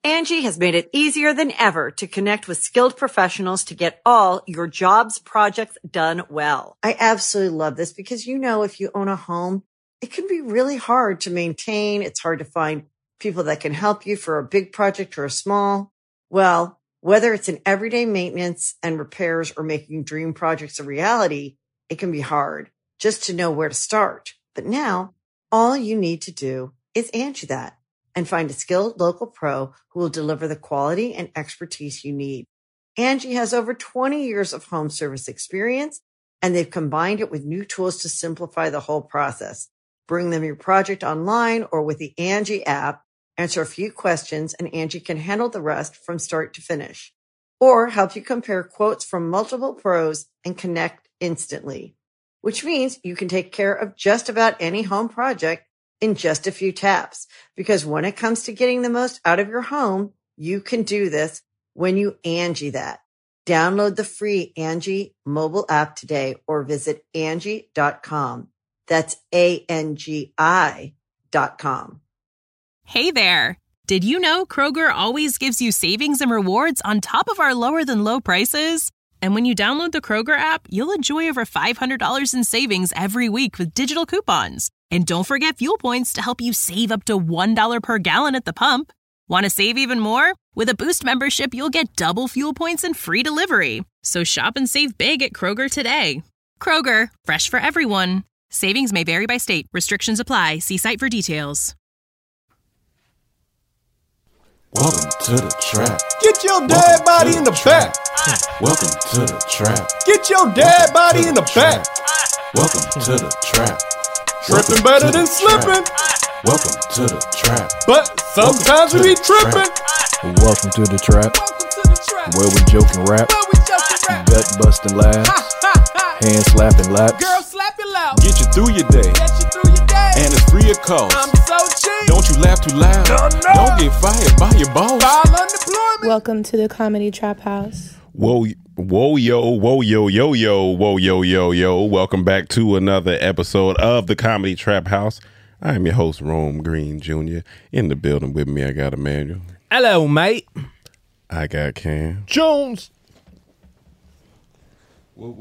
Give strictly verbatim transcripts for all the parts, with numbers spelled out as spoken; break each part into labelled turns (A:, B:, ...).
A: Angie has made it easier than ever to connect with skilled professionals to get all your jobs projects done well. I absolutely love this because, you know, if you own a home, it can be really hard to maintain. It's hard to find people that can help you for a big project or a small. Well, whether it's in everyday maintenance and repairs or making dream projects a reality, it can be hard just to know where to start. But now all you need to do is Angie that and find a skilled local pro who will deliver the quality and expertise you need. Angie has over twenty years of home service experience, and they've combined it with new tools to simplify the whole process. Bring them your project online or with the Angie app, answer a few questions, and Angie can handle the rest from start to finish. Or help you compare quotes from multiple pros and connect instantly, which means you can take care of just about any home project in just a few taps. Because when it comes to getting the most out of your home, you can do this when you Angie that. Download the free Angie mobile app today or visit Angie dot com. That's A N G I dot com.
B: Hey there. Did you know Kroger always gives you savings and rewards on top of our lower than low prices? And when you download the Kroger app, you'll enjoy over five hundred dollars in savings every week with digital coupons. And don't forget fuel points to help you save up to one dollar per gallon at the pump. Want to save even more? With a Boost membership, you'll get double fuel points and free delivery. So shop and save big at Kroger today. Kroger, fresh for everyone. Savings may vary by state. Restrictions apply. See site for details.
C: Welcome to the trap.
D: Get your dead body in the back.
C: Welcome to the trap.
D: Get your dead body in the back.
C: Welcome to the trap.
D: Tripping better than slipping.
C: Welcome to the trap.
D: But sometimes we be tripping.
E: Welcome to the trap. Where we joke and rap. Gut busting laughs. Hand slapping laps.
D: Girl slapping loud.
C: Get you through your day.
D: Get you through your day.
C: And it's free of cost.
D: I'm so cheap.
C: Don't you laugh too loud.
D: No, no.
C: Don't get fired by your boss.
D: File unemployment.
F: Welcome to the Comedy Trap House.
G: Whoa, whoa, yo, whoa, yo, yo, yo, whoa, yo, yo, yo. Welcome back to another episode of the Comedy Trap House. I am your host, Rome Green Junior In the building with me, I got Emmanuel.
D: Hello, mate.
G: I got Cam.
D: Jones.
G: we,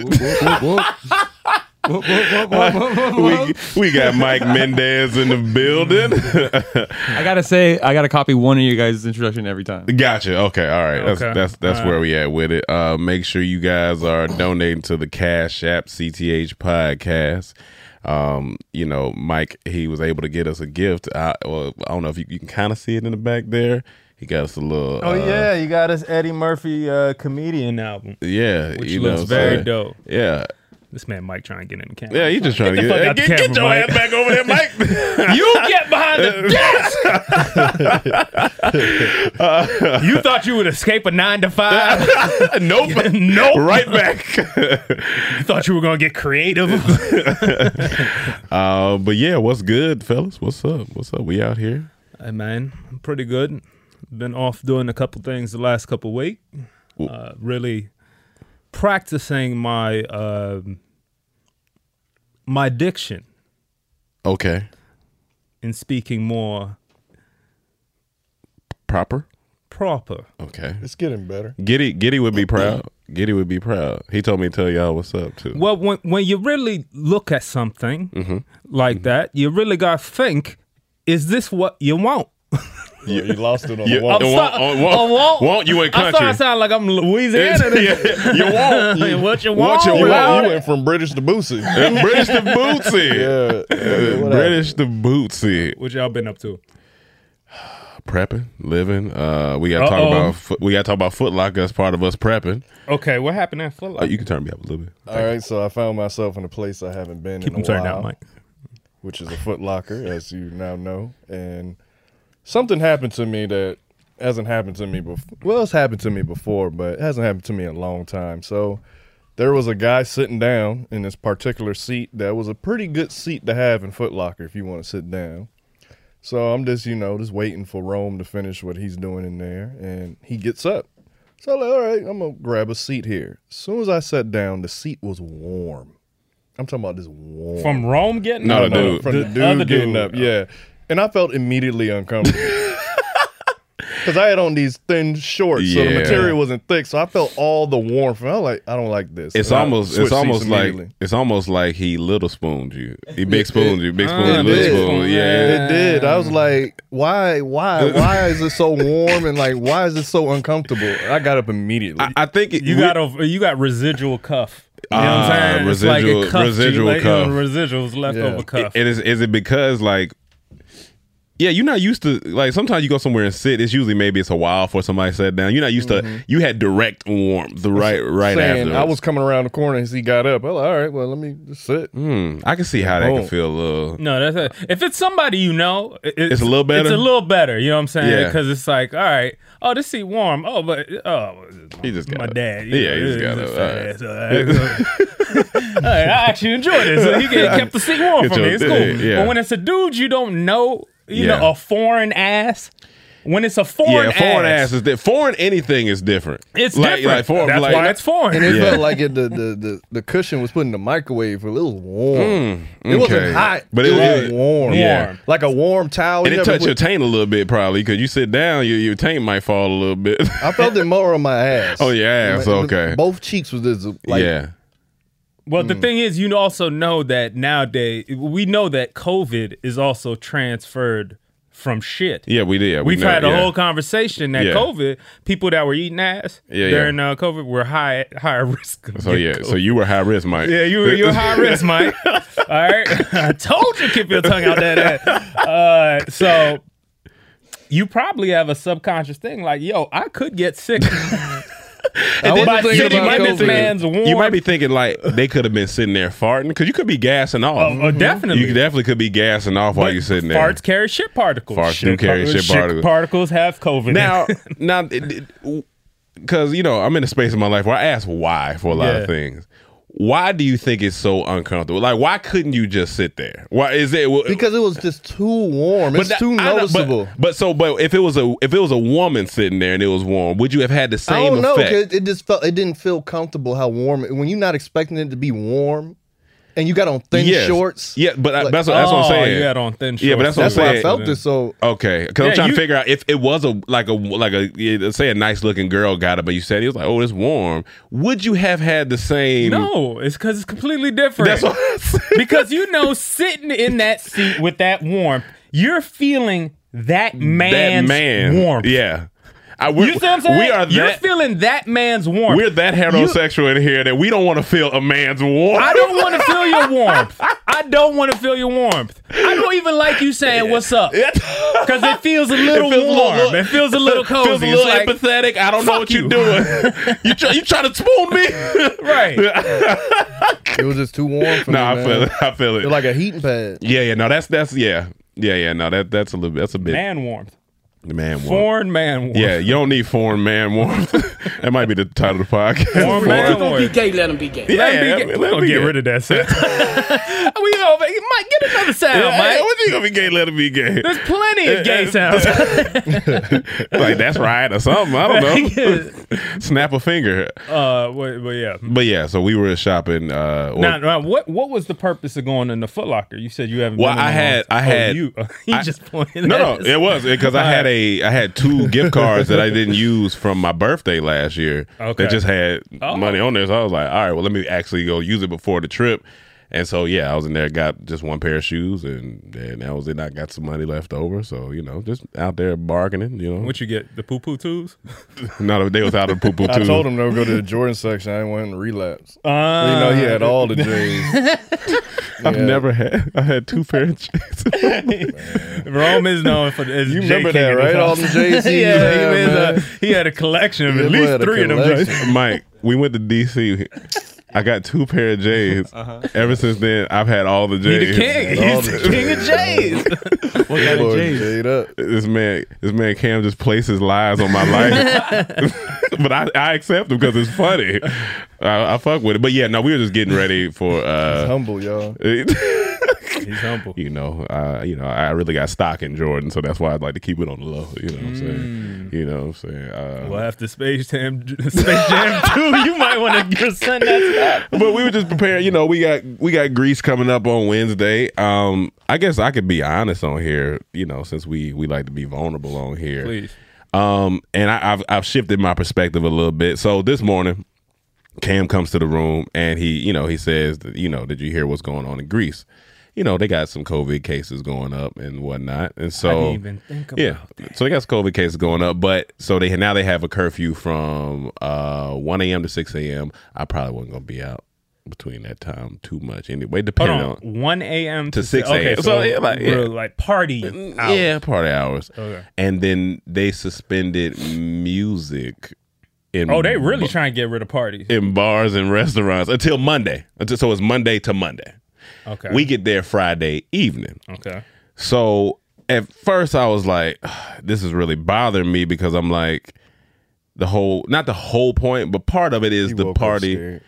G: we got Mike Mendez in the building.
H: I gotta say, I gotta copy one of you guys' introduction every time.
G: Gotcha. Okay. All right. That's
H: Okay.
G: that's that's
H: All
G: where
H: right.
G: we at with it. Uh, make sure you guys are donating to the Cash App C T H Podcast. Um, you know, Mike, he was able to get us a gift. I, well, I don't know if you, you can kind of see it in the back there. He got us a little.
H: Oh
G: uh,
H: yeah, you got us Eddie Murphy uh, comedian album,
G: yeah,
H: which
G: you
H: looks
G: know,
H: very
G: so,
H: dope.
G: Yeah.
H: This man Mike trying to get in the camera.
G: Yeah, you just trying
H: Get
G: to
H: the
G: get,
H: fuck out the
G: get, get
H: camera,
G: your
H: Mike.
G: ass back over there, Mike.
H: You get behind the desk. uh, you thought you would escape a nine to five?
G: Nope.
H: Nope.
G: Right back.
H: You thought you were gonna get creative.
G: uh, but yeah, what's good, fellas? What's up? What's up? We out here.
H: Hey man, I'm pretty good. Been off doing a couple things the last couple weeks. Uh, really practicing my uh, my diction.
G: Okay.
H: And speaking more
G: proper.
H: Proper.
G: Okay.
D: It's getting better.
G: Giddy, Giddy would be proud. Giddy would be proud. He told me to tell y'all what's up too.
H: Well, when when you really look at something
G: mm-hmm.
H: like mm-hmm. that, you really gotta think: is this what you want?
D: Yeah, you lost it on
G: you,
D: the want.
G: want, want, want, want, want you in country.
H: I thought I sound like I'm Louisiana.
G: Yeah, you want.
H: You, what you
G: want?
H: want?
G: You,
D: you,
G: want.
D: Went, you went from British to Bootsy.
G: British to Bootsy.
D: Yeah.
G: Uh, British to Bootsy.
H: What y'all been up to?
G: Prepping, living. Uh, we gotta
H: Uh-oh.
G: talk about. Foot, we gotta talk about Foot Locker as part of us prepping.
H: Okay, what happened at Foot Locker?
G: Uh, you can turn me up a little bit.
D: All right, so I found myself in a place I haven't been
H: Keep
D: in a
H: them turned
D: while,
H: down, Mike.
D: which is a Foot Locker, as you now know, and something happened to me that hasn't happened to me before. Well, it's happened to me before, but it hasn't happened to me in a long time. So there was a guy sitting down in this particular seat that was a pretty good seat to have in Foot Locker if you want to sit down. So I'm just, you know, just waiting for Rome to finish what he's doing in there, and he gets up. So I'm like, all right, I'm going to grab a seat here. As soon as I sat down, the seat was warm. I'm talking about this warm.
H: From Rome getting
G: No,
H: up?
G: the dude.
D: From the,
H: The
D: dude
H: other
D: getting
H: dude.
D: up, yeah. And I felt immediately uncomfortable. Because I had on these thin shorts, so the
G: Yeah.
D: material wasn't thick, so I felt all the warmth. And I was like, I don't like this.
G: It's
D: And I
G: almost
D: switched
G: it's almost
D: seats
G: like
D: immediately.
G: it's almost like he little spooned you. He big spooned you, big spoon,
D: It
G: little
D: did.
G: spoon. Yeah.
D: It did. I was like, why, why, why is it so warm and like, why is it so uncomfortable? I got up immediately.
G: I, I think it,
H: You
G: we-
H: got a, you got residual cuff. You know what
G: Ah,
H: I'm saying? It's like it
G: residual-
H: cuffed you,
G: residual
H: like, you know,
G: cuff.
H: residuals leftover
D: Yeah.
H: cuff.
G: It is is it because like yeah, you're not used to like sometimes you go somewhere and sit. It's usually maybe it's a while before somebody sat down. You're not used
D: Mm-hmm.
G: to. You had direct warmth, the right right
D: Saying,
G: after.
D: I was coming around the corner as he got up. I was like, all right, well, let me just sit.
G: Hmm, I can see how that
D: Oh.
G: can feel a little.
H: No, that's a, if it's somebody you know, it- it's,
G: It's a little better?
H: It's a little better. You know what I'm saying?
G: Yeah.
H: Because it's like, all right, oh, this seat warm. Oh, but oh,
G: He just got
H: my
G: up.
H: dad. you
G: Yeah,
H: know,
G: he just
H: he's
G: got
H: a
G: up.
H: fast, uh, hey, I actually enjoyed it. So he get- kept the seat warm
G: Get
H: for me.
G: your
H: It's cool.
G: thing, yeah.
H: But when it's a dude you don't know, you
G: Yeah.
H: know, a foreign ass. When it's a foreign
G: Yeah, foreign
H: ass,
G: ass is di- foreign. Anything is different.
H: it's
G: like,
H: different.
G: Like foreign,
H: That's
G: like,
H: why it's foreign.
D: And it
G: Yeah.
D: felt like it, the, the, the, the cushion was put in the microwave. It was warm.
G: Mm,
D: It wasn't
G: okay.
D: hot,
G: but
D: it,
G: it,
D: was
G: it-
D: warm.
G: Yeah.
D: Like a warm towel.
G: And
D: You
G: it
D: ever
G: touched your
D: put-
G: taint a little bit probably because you sit down, your your taint might fall a little bit.
D: I felt it more on my ass.
G: Oh, your ass,
D: My-
G: okay.
D: Both cheeks was just like,
G: yeah.
H: Well, the thing is, you also know that nowadays, we know that COVID is also transferred from shit.
G: Yeah, we did. We
H: We've
G: know,
H: had a
G: yeah.
H: whole conversation that
G: Yeah.
H: COVID, people that were eating ass
G: Yeah,
H: during uh, COVID were high higher risk. Of
G: So
H: getting
G: yeah,
H: COVID.
G: so you were high risk, Mike.
H: yeah, you were you were high risk, Mike. All right, I told you keep your tongue out that ass. Uh, so you probably have a subconscious thing like, yo, I could get sick.
D: I wasn't
H: by
D: thinking
H: sitting
D: about
H: in this
D: COVID.
H: man's warm.
G: You might be thinking like they could have been sitting there farting because you could be gassing off.
H: Oh, oh, definitely.
G: You definitely could be gassing off while you're sitting there.
H: Farts carry shit particles.
G: Farts do carry shit particles.
H: particles have COVID.
G: Now, now, because you know, I'm in a space in my life where I ask why for a lot
H: Yeah.
G: of things. Why do you think it's so uncomfortable? Like, why couldn't you just sit there? Why is it?
D: because it was just too warm. It's
G: that-
D: too
G: I know, but-
D: noticeable.
G: But, so, but if it was a if it was a woman sitting there and it was warm, would you have had the
D: I
G: same
D: don't know.
G: effect?
D: 'Cause it just felt it didn't feel comfortable how warm. When you're not expecting it to be warm, and you got on thin
G: Yes.
D: shorts.
G: Yeah, but I-
D: Like-
G: that's what, that's what I'm
H: Oh,
G: saying.
H: you had on thin
G: Yeah, but
H: shorts.
G: that's what
D: That's
G: I'm
D: why
G: saying.
D: I felt it so.
G: Okay, because I'm
H: Yeah,
G: trying
H: you-
G: to figure out if it was a like a like a yeah, say a nice looking girl got it, but you said it was like, oh, it's warm. Would you have had the same?
H: No, it's because it's completely different.
G: That's what I'm saying.
H: Because you know, sitting in that seat with that warmth, you're feeling that man's
G: that man
H: warmth.
G: Yeah, I, we're,
H: You see what I'm saying?
G: we are
H: You're
G: that.
H: feeling that man's warmth.
G: We're that heterosexual in here that we don't want to feel a man's warmth.
H: I don't want to feel your warmth. I don't want to feel your warmth. I don't even like you saying "What's up" because it feels a little
G: It feels a
H: warm.
G: little-
H: it feels a little cozy.
G: Feels a
H: It's
G: little
H: like,
G: empathetic. I don't know
H: fuck
G: what
H: you.
G: you're doing. you try, you trying to spoon me?
H: right.
D: It was just too warm for
G: No,
D: me.
G: I
D: man.
G: feel it. I feel
D: It
G: it.
D: was like a heating pad.
G: Yeah, yeah. No, that's that's yeah, yeah, yeah. No, that that's a little. That's a bit
H: Man warmth.
G: man warmth.
H: Foreign man warmth.
G: Yeah, you don't need foreign man warmth. That might be the title of the podcast.
H: Foreign man
G: Foreign-
H: warmth.
I: gay, let him be gay.
G: Yeah,
H: Let him be
G: yeah,
H: gay.
G: let
H: We're
G: him
H: gonna
G: be
H: get
G: gay.
H: rid of that sound. we gonna Mike, get another sound,
G: Yeah,
H: Mike.
G: what you gonna be gay? Let him be gay.
H: There's plenty of gay sounds.
G: Like that's right or something. I don't know. Snap a finger.
H: uh, but, but yeah.
G: But yeah, so we were shopping. Uh, or-
H: Now, now, what what was the purpose of going in the Foot Locker? You said you haven't.
G: Well,
H: been in
G: I
H: a
G: had-
H: long-
G: I had-
H: Oh, you. you
G: I-
H: just pointed.
G: No,
H: at
G: no,
H: us.
G: it was because I had a I had two gift cards that I didn't use from my birthday last year.
H: Okay.
G: That just had
H: Oh.
G: money on there, so I was like, all right, well, let me actually go use it before the trip. And so yeah, I was in there, got just one pair of shoes, and, and that was it. I got some money left over, so you know, just out there bargaining. You know,
H: What you get? The poo poo twos?
G: no, they was out of poo poo
D: I
G: too.
D: told him to go to the Jordan section. I didn't want him to relapse.
H: Uh,
D: you know, he had all the J's.
G: I've
D: Yeah.
G: never had. I had two pairs of jeans.
H: Rome is known for as
D: You
H: J
D: remember
H: King
D: that,
H: in his
D: right? All
H: house.
D: them J's he
H: yeah,
D: had,
H: he, was, uh,
D: man.
H: he had a collection of
D: Yeah,
H: at
D: boy
H: least
D: had a
H: three of them.
D: collection.
H: joints.
G: Mike, we went to D C. I got two pair of J's. Ever since then, I've had all the
H: He
G: J's.
H: the king.
D: All
H: He's
D: the
H: the king of J's.
I: What kind of
D: Boy,
I: J's?
D: J'd up.
G: This man, this man Cam just places lies on my life, but I, I accept them because it's funny. I, I fuck with it. But yeah, no, we were just getting ready for.
D: He's
G: Uh,
D: humble, y'all.
H: He's humble.
G: you know, uh, you know, I really got stock in Jordan, so that's why I'd like to keep it on the low. You know what I'm saying? You know what I'm saying? Uh,
H: Well, after Space Jam, Space Jam two, you might want to send that stuff.
G: but we were just preparing. You know, we got we got Grease coming up on Wednesday. Um, I guess I could be honest on here. You know, since we we like to be vulnerable on here.
H: Please.
G: Um, and I, I've I've shifted my perspective a little bit. So this morning, Cam comes to the room and he, you know, he says, that, you know, did you hear what's going on in Greece? You know, they got some COVID cases going up and whatnot. And so,
H: I didn't even think about
G: yeah,
H: that.
G: so they got some COVID cases going up. But so they now they have a curfew from uh, one a.m. to six a.m. I probably wasn't going to be out between that time too much anyway, depending
H: Hold on,
G: on.
H: one a.m.
G: to six a.m.
H: Okay, so,
G: So, yeah, like, yeah.
H: real, like party hours.
G: Yeah, party hours.
H: Okay.
G: And then they suspended music in
H: Oh, they really
G: ba-
H: trying to get rid of parties.
G: in bars and restaurants until Monday. Until so it's Monday to Monday.
H: Okay.
G: We get there Friday evening.
H: Okay.
G: So at first I was like, this is really bothering me because I'm like, the whole, not the whole point, but part of it is
D: He
G: the
D: woke up
G: party.
D: scared.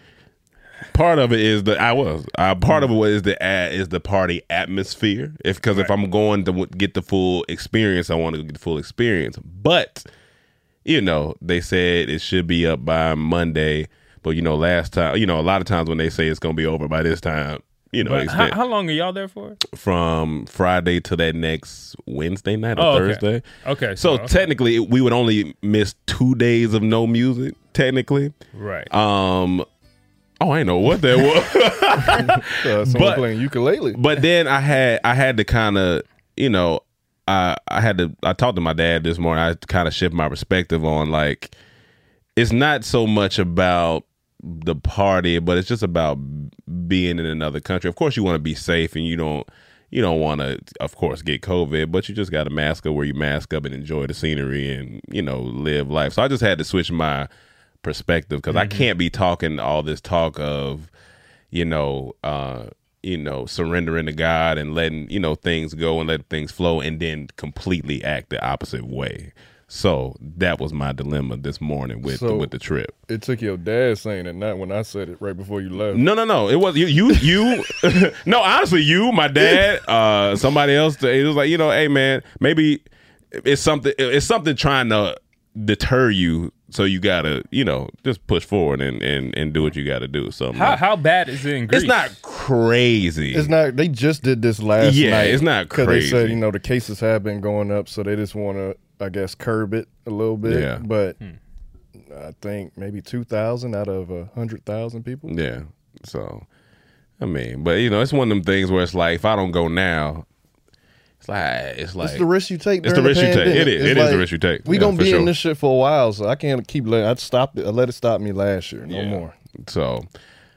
G: Part of it is the I was uh, part of it is the uh, is the party atmosphere. If because if I'm going to w- get the full experience, I want to get the full experience. But you know, they said it should be up by Monday. But you know, last time, you know, a lot of times when they say it's going to be over by this time, you know,
H: But how,
G: extend-
H: how long are y'all there for?
G: from Friday to that next Wednesday night or
H: Oh, okay.
G: Thursday.
H: Okay.
G: So
H: okay.
G: technically, we would only miss two days of no music. Technically,
H: Right.
G: um. Oh, I didn't know what that was.
D: Uh, someone
G: But-
D: playing ukulele.
G: But then I had I had to kind of, you know, I I had to I talked to my dad this morning. I kind of shift my perspective on like it's not so much about the party, but it's just about being in another country. Of course, you want to be safe and you don't you don't want to, of course, get COVID, but you just got to mask up where you mask up and enjoy the scenery and, you know, live life. So I just had to switch my perspective because I can't be talking all this talk of, you know, uh, you know, surrendering to God and letting, you know, things go and let things flow and then completely act the opposite way. So that was my dilemma this morning with
D: So-
G: the, with the trip.
D: It took your dad saying it, not when I said it right before you left.
G: No, no, no. It was you, you, you. No, honestly, you, my dad, uh, somebody else. It was like, you know, hey man, maybe it's something. It's something trying to deter you. So you gotta, you know, just push forward and and, and do what you gotta do. So I'm
H: how
G: like,
H: how bad is it in Greece?
G: it's not crazy.
D: It's not. They just did this last
G: Yeah,
D: night.
G: it's not
D: because they said
G: crazy.
D: you know the cases have been going up, so they just want to, I guess, curb it a little bit.
G: Yeah.
D: But
H: Hmm.
D: I think maybe two thousand out of a hundred thousand people.
G: Yeah. So, I mean, but you know, it's one of them things where it's like, if I don't go now, it's like it's like
D: It's the risk you take.
G: It's the
D: during
G: risk you take.
D: pandemic.
G: It is.
D: It's
G: It is the
D: like,
G: risk you take.
D: We
G: Yeah,
D: gonna
G: for
D: be
G: sure.
D: in this shit for a while, so I can't keep letting. I stopped it. I let it stop me last year. No
G: Yeah.
D: more.
G: So,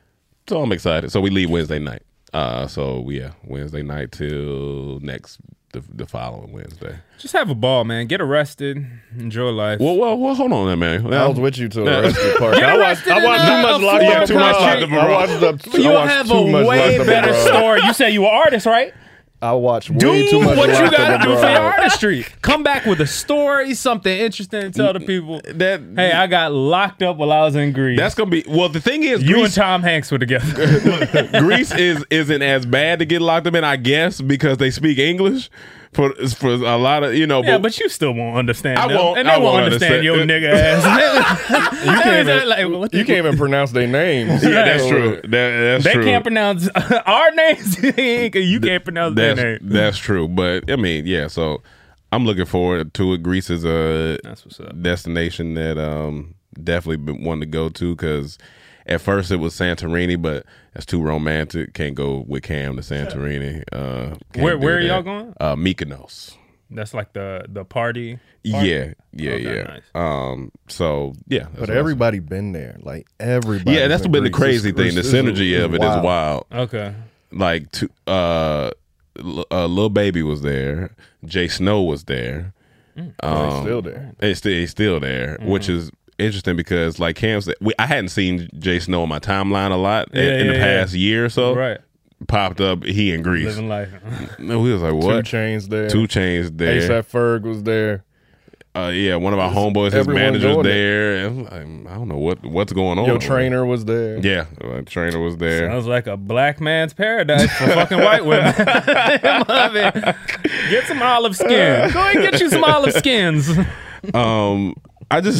G: so I'm excited. So we leave Wednesday night. Uh, so yeah, Wednesday night till next the, the following Wednesday.
H: Just have a ball, man. Get arrested. Enjoy life.
G: Well, well, well hold on, there, man.
D: I was with you to the
G: Yeah.
D: rest of the part.
H: Get
D: I watched.
H: arrested
D: I watched
H: in
D: too
H: a-
D: much
H: a
D: Locked
H: foreign
D: Up Abroad.
H: country.
D: I watched the-
H: you
D: I watched
H: have
D: too
H: a
D: much
H: way
D: Locked Up
H: better
D: Abroad.
H: story. You say you were an artist, right?
D: I watched way
H: Do
D: too much
H: what you
D: Locked
H: gotta
D: Up
H: do for your
D: Abroad.
H: artistry. Come back with a story, something interesting to tell the people.
G: That
H: Hey, I got locked up while I was in Greece.
G: that's gonna be. Well, the thing is,
H: you and
G: Greece,
H: Tom Hanks were together.
G: Greece is isn't as bad to get locked up in, I guess, because they speak English for for a lot of you know.
H: Yeah, but you still won't understand.
G: I
H: them.
G: won't-
H: and they
G: I
H: won't
G: won't
H: understand, your
G: understand.
H: nigga ass.
D: You can't even,
H: like, what the-
D: you can't even pronounce their names.
G: yeah, that's true. That, that's
H: They
G: true.
H: can't pronounce our names. You can't pronounce their
G: That's
H: name.
G: that's true. But I mean, yeah. So I'm looking forward to it. Greece is a
H: That's what's up.
G: destination that um definitely been wanting to go to because at first it was Santorini, but that's too romantic. Can't go with Cam to Santorini. Uh, can't
H: Where-
G: do
H: where are
G: that.
H: y'all going?
G: Uh, Mykonos.
H: That's like the the party.
G: Yeah, yeah,
H: Okay,
G: yeah.
H: nice.
G: Um, so yeah, that's
D: But
G: what I-
D: everybody been there. Like everybody.
G: yeah, that's been the crazy thing. The synergy of it is wild.
H: Okay.
G: Like, to, uh, L- uh, Lil Baby was there. Jay Snow was there.
D: Oh, they still there.
G: He's still, he's still there, which is interesting because, like Cam said, we, I hadn't seen Jay Snow on my timeline a lot in,
H: Yeah,
G: in the
H: yeah,
G: past year or so.
H: Right.
G: Popped up, he in Greece.
H: Living life.
G: No, we was like, what?
D: Two Chains there.
G: Two Chains there.
D: ASAP Ferg was there.
G: Uh, yeah, one of our homeboys, his
D: everyone
G: manager's
D: going
G: there. And I'm like, I don't know what what's going on.
D: Your trainer was there.
G: Yeah, uh, trainer was there.
H: Sounds like a black man's paradise for fucking white women. I love it. Get some olive skin. Go ahead and get you some olive skins.
G: Um, I just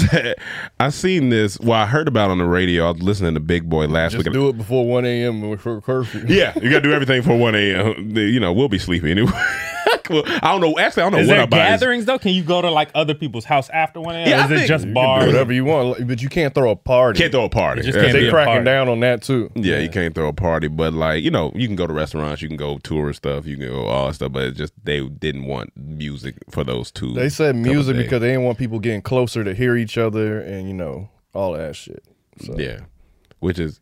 G: I seen this. Well, I heard about it on the radio. I was listening to Big Boy last
D: Just
G: week.
D: do it before one a.m. for curfew.
G: Yeah, you got to do everything for one a.m. You know, we'll be sleepy anyway. Well, I don't know. Actually, I don't know
H: Is
G: what
H: there
G: I buy.
H: gatherings though? Can you go to like other people's house after one?
G: Yeah,
H: or
G: I
H: is it
G: think
H: just
G: you can
D: Do
H: bars?
D: whatever you want, but you can't throw a party.
G: Can't throw a party.
H: It just
G: That's
H: can't
D: They
H: be
G: it.
H: a
D: cracking
H: party.
D: down on that too.
G: Yeah, you can't throw a party, but like you know, you can go to restaurants, you can go tourist stuff, you can go all that stuff, but it's just they didn't want music for those two.
D: They said
G: couple
D: music
G: days.
D: because they didn't want people getting closer to hear each other and you know all that shit. So.
G: Yeah, which is,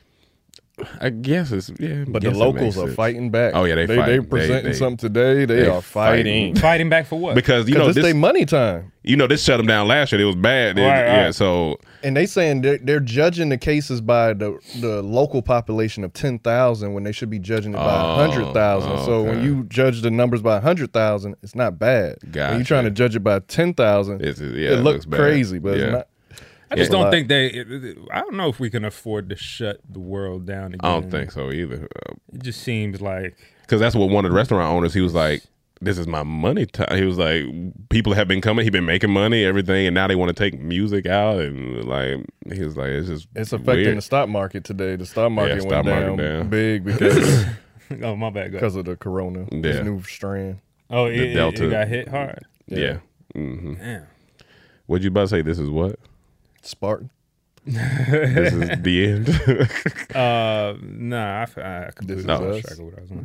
G: I guess it's yeah.
D: But
G: guess
D: the
G: it
D: locals
G: makes
D: are
G: sense.
D: fighting back.
G: Oh yeah, they
D: they
G: fighting.
D: they presenting
G: They- they-
D: something today. They,
G: they
D: are fighting
H: Fighting back for what?
G: because you know
D: because it's
G: this.
D: their money time,
G: You know this shut them down last year. It was bad. It-
H: Right,
G: yeah,
H: right.
G: so
D: and they saying they're, they're judging the cases by the the local population of ten thousand when they should be judging it by
G: Oh,
D: a hundred thousand.
G: oh,
D: So when
G: okay.
D: you judge the numbers by a hundred thousand, it's not bad. When
G: Gotcha.
D: you're trying to judge it by ten thousand,
G: It's- yeah,
D: it
G: it
D: looks
G: looks bad.
D: crazy, but
G: Yeah.
D: it's not.
H: I just
D: It's a
H: don't
D: lot.
H: think they. It, it- I don't know if we can afford to shut the world down again.
G: I don't think so either.
H: It just seems like
G: Because that's what one of the restaurant owners. He was like, "This is my money time." He was like, "People have been coming. He been making money, everything, and now they want to take music out." And like, he was like, "It's just
D: It's affecting
G: weird.
D: the stock market today. The stock market
G: stock
D: went
G: market
D: down,
G: down.
D: big because
H: oh my bad. Go ahead.
D: because of the corona,
G: Yeah.
D: this new strand.
H: Oh, it,
G: the
H: it-
G: Delta.
H: it got hit hard.
G: Yeah. hmm
H: Damn.
G: What'd you about to say? This is what?
D: Spartan.
G: This is the end.
H: Uh, nah, I, f- I completely
D: This
H: lost
D: Is Us?
H: track of what I was on.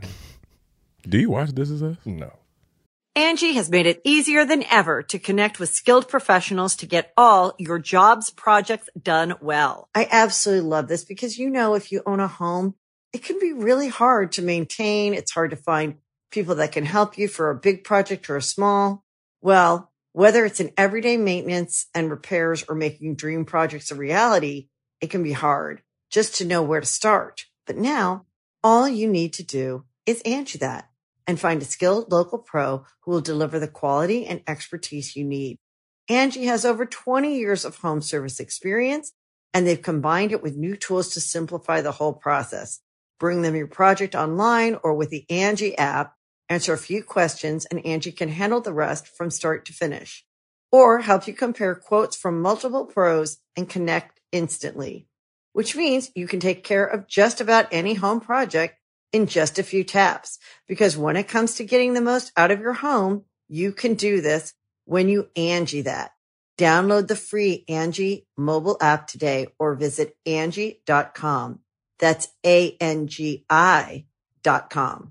G: Do you watch This Is Us?
D: No.
A: Angie has made it easier than ever to connect with skilled professionals to get all your jobs projects done well. I absolutely love this because, you know, if you own a home, it can be really hard to maintain. It's hard to find people that can help you for a big project or a small. Well, whether it's in everyday maintenance and repairs or making dream projects a reality, it can be hard just to know where to start. But now all you need to do is Angie that and find a skilled local pro who will deliver the quality and expertise you need. Angie has over twenty years of home service experience, and they've combined it with new tools to simplify the whole process. Bring them your project online or with the Angie app, answer a few questions, and Angie can handle the rest from start to finish. Or help you compare quotes from multiple pros and connect instantly, which means you can take care of just about any home project in just a few taps. Because when it comes to getting the most out of your home, you can do this when you Angie that. Download the free Angie mobile app today or visit Angie dot com. That's A N G I dot com.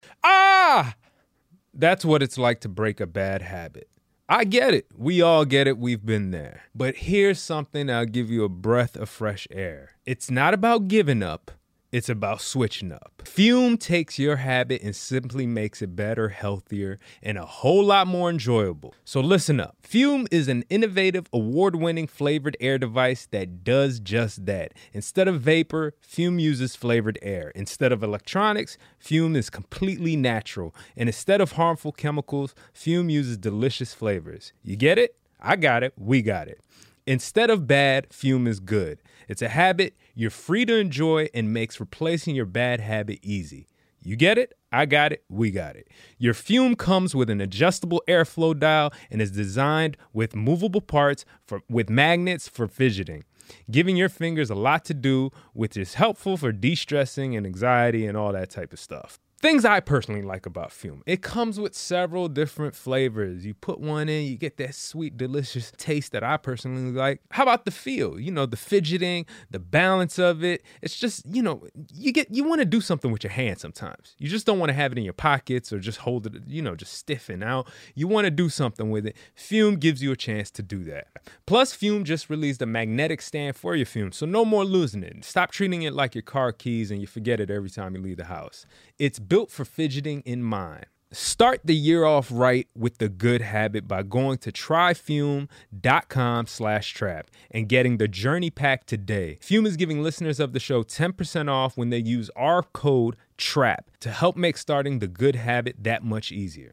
H: Ah, that's what it's like to break a bad habit. I get it. We all get it. We've been there. But here's something that'll give you a breath of fresh air. It's not about giving up. It's about switching up. Fume takes your habit and simply makes it better, healthier, and a whole lot more enjoyable. So listen up. Fume is an innovative, award-winning flavored air device that does just that. Instead of vapor, Fume uses flavored air. Instead of electronics, Fume is completely natural. And instead of harmful chemicals, Fume uses delicious flavors. You get it? I got it. We got it. Instead of bad, Fume is good. It's a habit you're free to enjoy and makes replacing your bad habit easy. You get it? I got it. We got it. Your Fume comes with an adjustable airflow dial and is designed with movable parts for, with magnets for fidgeting, giving your fingers a lot to do, which is helpful for de-stressing and anxiety and all that type of stuff. Things I personally like about Fume. It comes with several different flavors. You put one in, you get that sweet, delicious taste that I personally like. How about the feel? You know, the fidgeting, the balance of it. It's just, you know, you get you want to do something with your hand sometimes. You just don't want to have it in your pockets or just hold it, you know, just stiffen out. You want to do something with it. Fume gives you a chance to do that. Plus, Fume just released a magnetic stand for your Fume, so no more losing it. Stop treating it like your car keys and you forget it every time you leave the house. It's built for fidgeting in mind. Start the year off right with the good habit by going to tryfume.com slash trap and getting the journey pack today. Fume is giving listeners of the show ten percent off when they use our code TRAP to help make starting the good habit that much easier.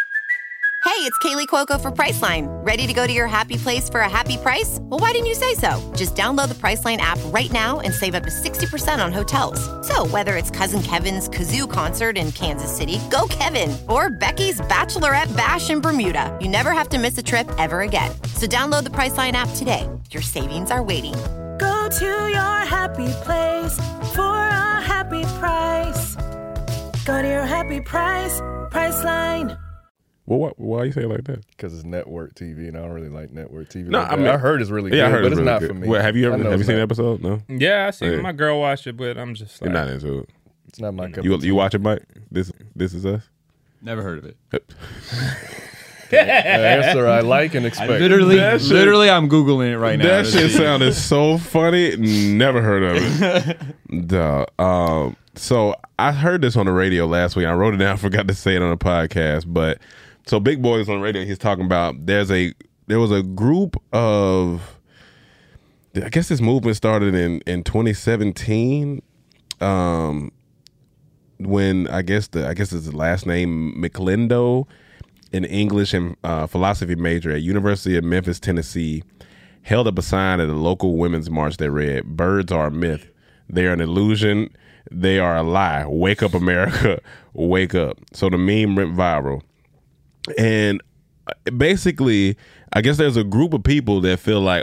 I: Hey, it's Kaylee Cuoco for Priceline. Ready to go to your happy place for a happy price? Well, why didn't you say so? Just download the Priceline app right now and save up to sixty percent on hotels. So whether it's Cousin Kevin's Kazoo Concert in Kansas City, go Kevin, or Becky's Bachelorette Bash in Bermuda, you never have to miss a trip ever again. So download the Priceline app today. Your savings are waiting.
J: Go to your happy place for a happy price. Go to your happy price, Priceline.
G: Well, why, why you say it like that?
D: Because it's network T V, and I don't really like network T V.
G: No,
D: like
G: I
D: that.
G: mean,
D: I heard it's really
G: yeah,
D: good,
G: I heard
D: but
G: it's
D: it's
G: really
D: not
G: good.
D: for me.
G: Well, have you
D: I
G: ever
D: know
G: have you
D: it's
G: seen the
D: not.
G: episode? No.
H: Yeah, I seen
G: Yeah.
H: my girl watch it, but I'm just like,
G: You're not into it.
D: It's not my cup
G: You
D: of tea.
G: you watch it, Mike? This this is us.
K: Never heard of it.
D: Answer I like and expect.
K: I literally,
G: That shit-
K: literally, I'm googling it right now.
G: That
K: to
G: shit
K: see.
G: sounded so funny. Never heard of it. Duh. Um, so I heard this on the radio last week. I wrote it down. Forgot to say it on the podcast. But so Big Boy is on the radio. He's talking about there's a there was a group of. I guess this movement started in in twenty seventeen. Um, when I guess the I guess it's the last name McLindo, an English and uh, philosophy major at University of Memphis, Tennessee, held up a sign at a local women's march that read, "Birds are a myth. They are an illusion. They are a lie. Wake up, America. Wake up." So the meme went viral. And basically, I guess there's a group of people that feel like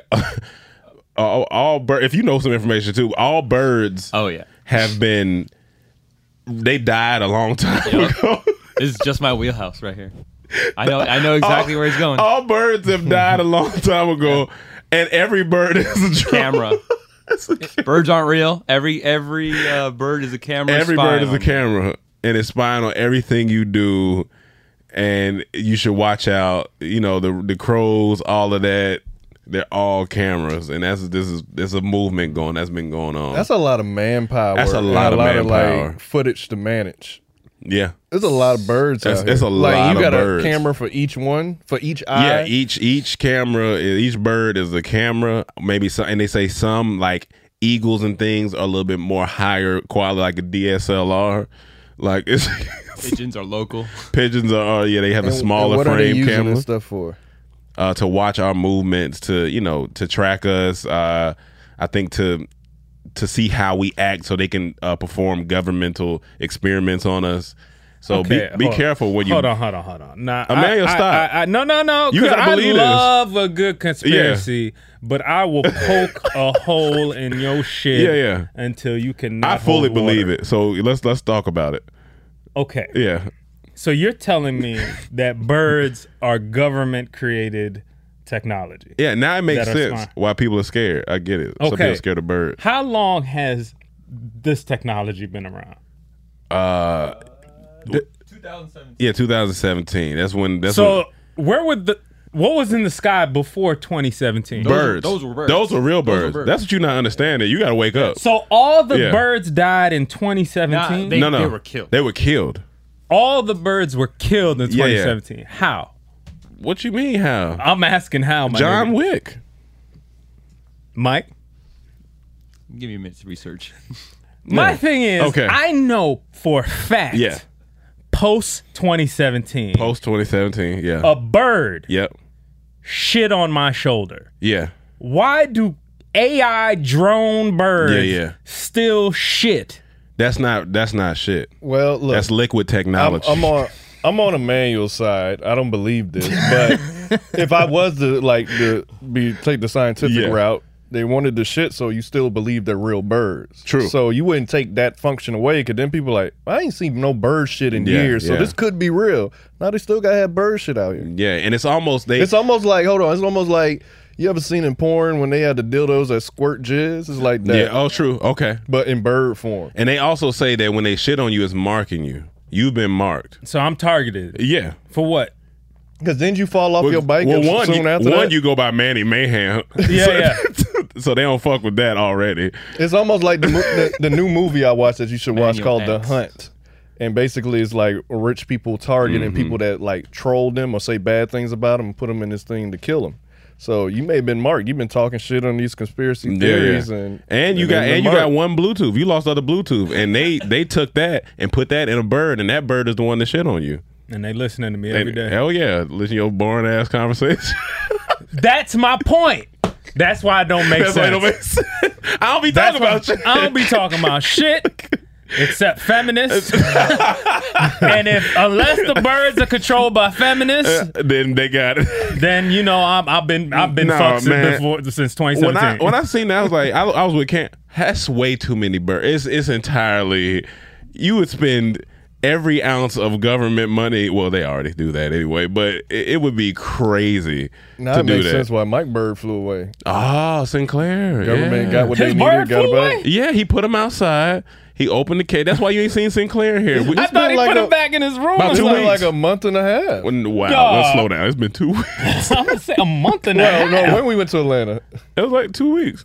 G: all, all birds, if you know some information too, all birds
K: Oh yeah,
G: have been, they died a long time
K: Yep.
G: ago.
K: this is just my wheelhouse right here. I know, I know exactly
G: all,
K: where he's going.
G: All birds have died a long time ago, and every bird is a drone.
K: Camera. Birds aren't real. Every every uh, bird is a camera.
G: Every
K: spying
G: bird is
K: on
G: a
K: you.
G: camera, and it's spying on everything you do. And you should watch out. You know, the the crows, all of that. They're all cameras, and that's this is there's a movement going that's been going on.
D: That's a lot of manpower.
G: That's a
D: and
G: lot of manpower.
D: like, footage to manage.
G: Yeah,
D: There's a lot of birds
G: That's-
D: out here.
G: it's a
D: like,
G: lot
D: you
G: of
D: got
G: birds.
D: a camera for each one, for each eye.
G: yeah. Each each camera, each bird is a camera. Maybe some, and they say some like eagles and things are a little bit more higher quality, like a D S L R. Like it's
K: Pigeons are local.
G: pigeons are. Uh, yeah, they have a
D: And-
G: smaller
D: and what are they
G: frame
D: using
G: camera.
D: this stuff for?
G: Uh, to watch our movements, to you know, to track us. Uh, I think to to see how we act, so they can uh, perform governmental experiments on us. So
H: Okay,
G: be be
H: hold-
G: careful when you.
H: Hold on, hold on, hold on. Nah,
G: Emmanuel,
H: I, I,
G: stop.
H: I, I, no, no, no.
G: You
H: 'cause
G: gotta
H: I
G: believe this.
H: love a good conspiracy, but I will poke a hole in your shit.
G: Yeah, yeah.
H: Until you can.
G: I fully believe it. So let's let's talk about it.
H: Okay.
G: Yeah.
H: So you're telling me that birds are government created technology?
G: Yeah, now it makes
H: That are
G: sense
H: smart.
G: why people are scared. I get it. Some
H: Okay.
G: people are scared of birds.
H: How long has this technology been around?
G: Uh, yeah, two thousand seventeen. That's when. That's
H: so where would the what was in the sky before twenty seventeen?
G: when birds.
K: those were birds.
G: Those were real
K: Those were
G: birds.
K: birds.
G: That's what you're not understanding. You got to wake up.
H: So all the
G: Yeah.
H: birds died in twenty seventeen.
K: Nah, they-
G: no, no,
K: were killed.
G: They were killed.
H: all the birds were killed in
G: Yeah,
H: twenty
G: yeah.
H: seventeen. How?
G: What you mean? How?
H: I'm asking how. My
G: John
H: nigga.
G: Wick.
H: Mike.
K: Give me a minute to research.
H: My
G: Yeah.
H: thing is,
G: Okay.
H: I know for a fact.
G: Yeah.
H: Post twenty seventeen,
G: Post twenty seventeen. Yeah.
H: a bird
G: Yep.
H: shit on my shoulder.
G: Yeah.
H: Why do A I drone birds
G: Yeah, yeah.
H: still shit?
G: That's not. That's not shit.
D: Well, look,
G: That's liquid
D: I'm,
G: technology.
D: I'm on. I'm on Emmanuel's side. I don't believe this, but if I was to like to be take the scientific
G: Yeah.
D: route, they wanted the shit, so you still believe they're real birds.
G: True.
D: So you wouldn't take that function away, because then people are like, I ain't seen no bird shit in
G: Yeah,
D: years, so
G: yeah.
D: this could be real. Now they still gotta have bird shit out here.
G: Yeah, and it's almost they.
D: It's almost like, hold on, it's almost like you ever seen in porn when they had the dildos that squirt jizz? It's like that,
G: yeah. Oh, true. Okay.
D: but in bird form.
G: And they also say that when they shit on you, it's marking you. You've been marked.
H: So I'm targeted.
G: Yeah.
H: For what?
D: Because then you fall off
G: Well,
D: your bike
G: well, one,
D: soon
G: you,
D: after
G: one
D: that.
G: you go by Manny Mayhem.
H: Yeah,
G: so,
H: yeah.
G: so they don't fuck with that already.
D: It's almost like the, mo- the the new movie I watched that you should watch
K: Manual
D: called The
K: X.
D: Hunt. And basically it's like rich people targeting
G: Mm-hmm.
D: people that like troll them or say bad things about them and put them in this thing to kill them. So you may have been marked. You've been talking shit on these conspiracy
G: Yeah,
D: theories,
G: yeah.
D: and
G: And you
D: and
G: got
D: they've been
G: and you got
D: marked.
G: one Bluetooth. You lost other Bluetooth, and they they took that and put that in a bird, and that bird is the one that shit on you.
H: And they listening to me every
G: And-
H: day.
G: Hell yeah, listen to your boring ass conversation.
H: That's my point. That's why it don't make
G: That's why it
H: sense.
G: don't make sense. I don't be
H: That's
G: talking
H: why-
G: about shit.
H: I don't be talking about shit except feminists. And if unless the birds are controlled by feminists,
G: then they got it.
H: then you know I'm, I've been I've been
G: Nah,
H: fucked
G: man.
H: before since twenty
G: When I
H: seventeen.
G: when I seen that, I was like, I, I was with Cam. That's way too many birds. It's it's entirely. You would spend every ounce of government money. Well, they already do that anyway, but it, it would be crazy
D: Now
G: to
D: it
G: do
D: makes
G: that.
D: sense why Mike Bird flew away.
G: Oh, Sinclair.
D: Government
G: yeah.
D: got what they
H: His
D: needed,
H: bird
D: got
H: flew
D: it back.
H: away?
G: Yeah, he put him outside. He opened the cage. That's why you ain't seen Sinclair here. We,
H: I thought he
D: like
H: put
D: a-
H: him back in his room.
G: About
D: It's
G: two
D: been
G: weeks.
D: like a month and a half.
G: wow,
H: Dog.
G: let's slow down. It's been two weeks.
H: I'm gonna say a month and a
D: Well,
H: half.
D: no, when we went to Atlanta,
G: It was like two weeks.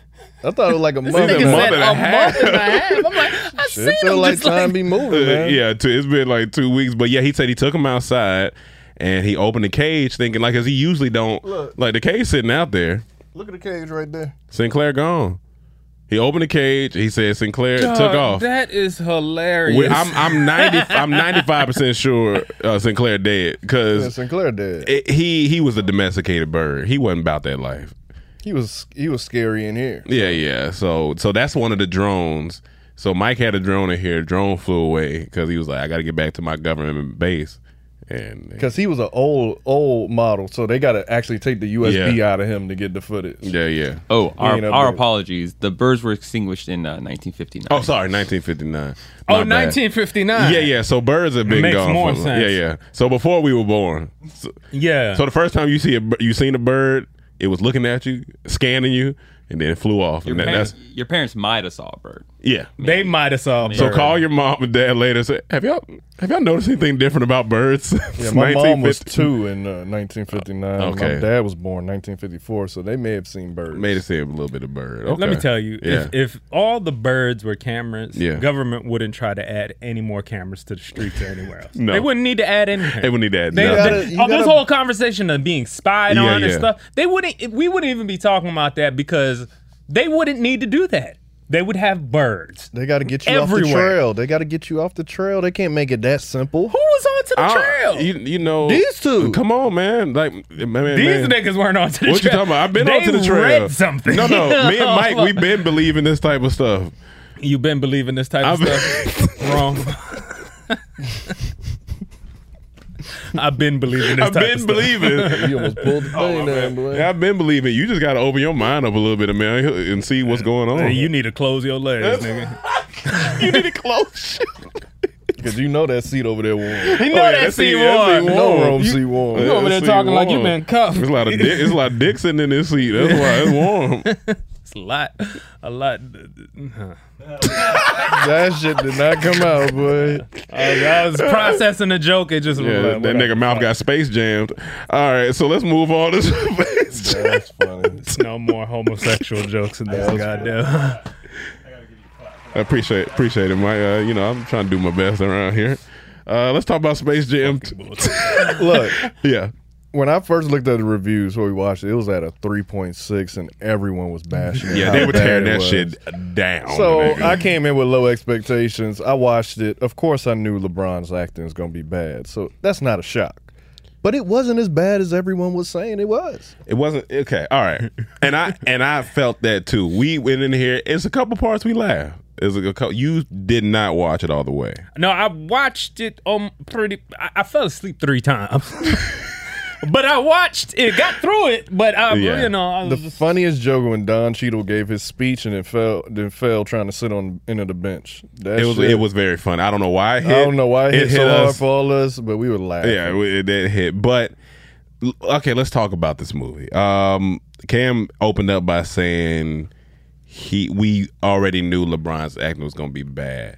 D: I thought it was like a month
G: nigga
D: and a
G: month
D: half.
G: and a
H: a
G: half.
H: month and a half. I'm like, I
D: It
H: seen
D: feel
H: him
D: like
H: just
D: time
H: like,
D: be moving, man.
G: Yeah, two, it's been like two weeks. But yeah, he said he took him outside and he opened the cage thinking like, cause he usually don't,
D: Look.
G: like the cage sitting out there.
D: Look at the cage right there.
G: Sinclair gone. He opened the cage. He said Sinclair
H: Dog,
G: took off.
H: That is hilarious.
G: We- I'm I'm ninety I'm ninety-five percent sure uh, Sinclair dead
D: Yeah,
G: because
D: Sinclair dead.
G: he he was a domesticated bird. He wasn't about that life.
D: He was he was scary in here.
G: Yeah, yeah. So so that's one of the drones. So Mike had a drone in here. Drone flew away because he was like, I got to get back to my government base. And
D: Because he was an old old model, so they got to actually take the U S B
G: Yeah.
D: out of him to get the footage.
G: yeah, yeah.
K: Oh, our,
D: ain't up
K: our
D: there.
K: apologies. The birds were extinguished in uh, nineteen fifty-nine.
G: Oh, sorry, nineteen fifty-nine.
H: oh,
G: My bad.
H: nineteen fifty-nine.
G: Yeah, yeah. So birds have been
H: Makes
G: gone.
H: more
G: for,
H: sense.
G: Yeah, yeah. So before we were born. So,
H: Yeah.
G: so the first time you see a bir- you seen a bird, it was looking at you, scanning you, and then it flew off.
K: Your,
G: And that,
K: parents,
G: that's
K: your parents might have saw a bird.
G: yeah.
H: they might have saw. a
G: So
H: bird.
G: call your mom and dad later. And say, have y'all have y'all noticed anything different about birds?
D: Yeah, my mom was
G: nineteen fifty
D: two in uh, nineteen fifty-nine.
G: Okay.
D: My dad was born nineteen fifty-four, so they may have seen birds.
G: Made it seem a little bit of bird.
H: Let me
G: Okay.
H: tell you,
G: Yeah.
H: if, if all the birds were cameras,
G: Yeah.
H: government wouldn't try to add any more cameras to the streets or anywhere else.
G: No.
H: They wouldn't need to add anything.
G: They wouldn't need to add
H: They,
G: nothing.
H: they-
D: You gotta-
H: oh, this
D: you gotta-
H: whole conversation of being spied
G: Yeah,
H: on and
G: yeah.
H: stuff, they wouldn't. We wouldn't even be talking about that because they wouldn't need to do that. They would have birds.
D: They got to get you off the
H: Everywhere.
D: trail. They got to get you off the trail. They can't make it that simple.
H: Who was onto the
G: I-
H: trail?
G: You, you know
D: These two.
G: Come on, man. Like man, man,
H: These
G: man.
H: niggas weren't onto the
G: What you
H: trail.
G: talking about? I've been
H: they
G: onto the trail.
H: read something.
G: No, no. Me and Mike, we've been believing this type of stuff.
H: You've been believing this type of
G: I've been-
H: stuff. Wrong. I've been believing this
G: I've
H: type
G: been
H: of stuff.
G: believing.
D: You almost pulled the thing down, boy.
G: Yeah, I've been believing. You just got to open your mind up a little bit, man, and see what's going on.
H: Hey, you need to close your legs, nigga.
G: You need to close.
D: Because you know that seat over there warm.
H: You know
G: Oh, yeah,
H: that
G: that
H: seat
G: seat- that
H: warm.
G: seat
D: No
G: warm.
D: room seat warm.
H: You over there
G: That
H: talking
G: seat
H: like you
G: warm.
H: been cuffed.
G: There's a lot of dick, there's a lot of dick sitting in this seat. That's why it's warm.
H: It's a lot, a lot.
D: That shit did not come out, boy.
H: I was processing the joke. It just was
G: Yeah,
H: like,
G: that
H: whatever.
G: nigga mouth got space jammed. All right, so let's move on to space jam.
D: That's funny.
H: It's no more homosexual jokes in this goddamn.
G: I appreciate appreciate it, Mike. Uh, you know, I'm trying to do my best around here. Uh, let's talk about Space Jam.
D: Look,
G: Yeah.
D: when I first looked at the reviews before we watched it, it was at a three point six, and everyone was bashing it.
G: Yeah,
D: how
G: they were
D: bad
G: tearing
D: it
G: that
D: was.
G: shit down.
D: So
G: nigga.
D: I came in with low expectations. I watched it. Of course, I knew LeBron's acting was going to be bad. So that's not a shock. But it wasn't as bad as everyone was saying it was.
G: It wasn't okay. All right, and I and I felt that too. We went in here. It's a couple parts we laughed. It's a couple, you did not watch it all the way.
H: No, I watched it um pretty. I, I fell asleep three times, but I watched it, got through it. But I,
G: Yeah.
H: you know, I
D: The
H: was just,
D: funniest joke when Don Cheadle gave his speech and it fell, then fell trying to sit on the end of the bench. That
G: It was
D: shit-
G: it was very fun. I don't know why it hit.
D: I don't know why it, hit so
G: us.
D: hard for all us, but we were laughing.
G: Yeah, it did hit. But l- okay, let's talk about this movie. Um, Cam opened up by saying he we already knew LeBron's acting was going to be bad.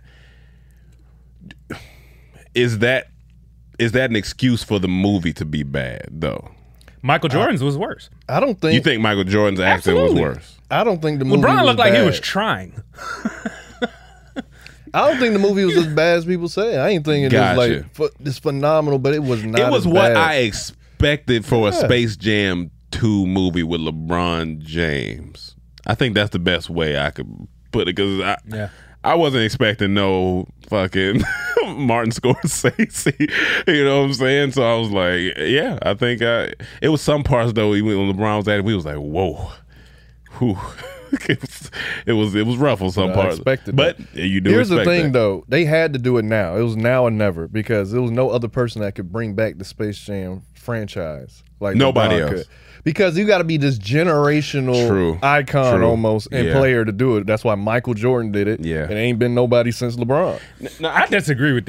G: Is that is that an excuse for the movie to be bad though?
H: Michael Jordan's was worse.
D: I don't think
G: You think Michael Jordan's acting
H: Absolutely.
G: was worse?
D: I don't think the movie
H: LeBron
D: was
H: looked like he
D: bad.
H: was trying.
D: I don't think the movie was as bad as people say. I ain't thinking
G: Gotcha.
D: it was like ph- it's phenomenal, but it was not.
G: It was
D: as
G: what
D: bad.
G: I expected for a
D: Yeah.
G: Space Jam two movie with LeBron James. I think that's the best way I could put it because I,
H: Yeah.
G: I wasn't expecting no fucking Martin Scorsese. You know what I'm saying? So I was like, yeah, I think I, it was some parts though. Even when LeBron was at it, we was like, whoa, whew. it, was, it was it was rough on some
D: I
G: parts,
D: expected
G: but
D: that.
G: you do.
D: Here's the
G: expect
D: thing,
G: that.
D: though. They had to do it now. It was now or never because there was no other person that could bring back the Space Jam franchise. Like
G: Nobody
D: LeBron
G: else.
D: could. Because you got to be this generational
G: True.
D: icon
G: True.
D: almost and
G: Yeah.
D: player to do it. That's why Michael Jordan did it.
G: Yeah.
D: It ain't been nobody since LeBron.
H: I disagree with that.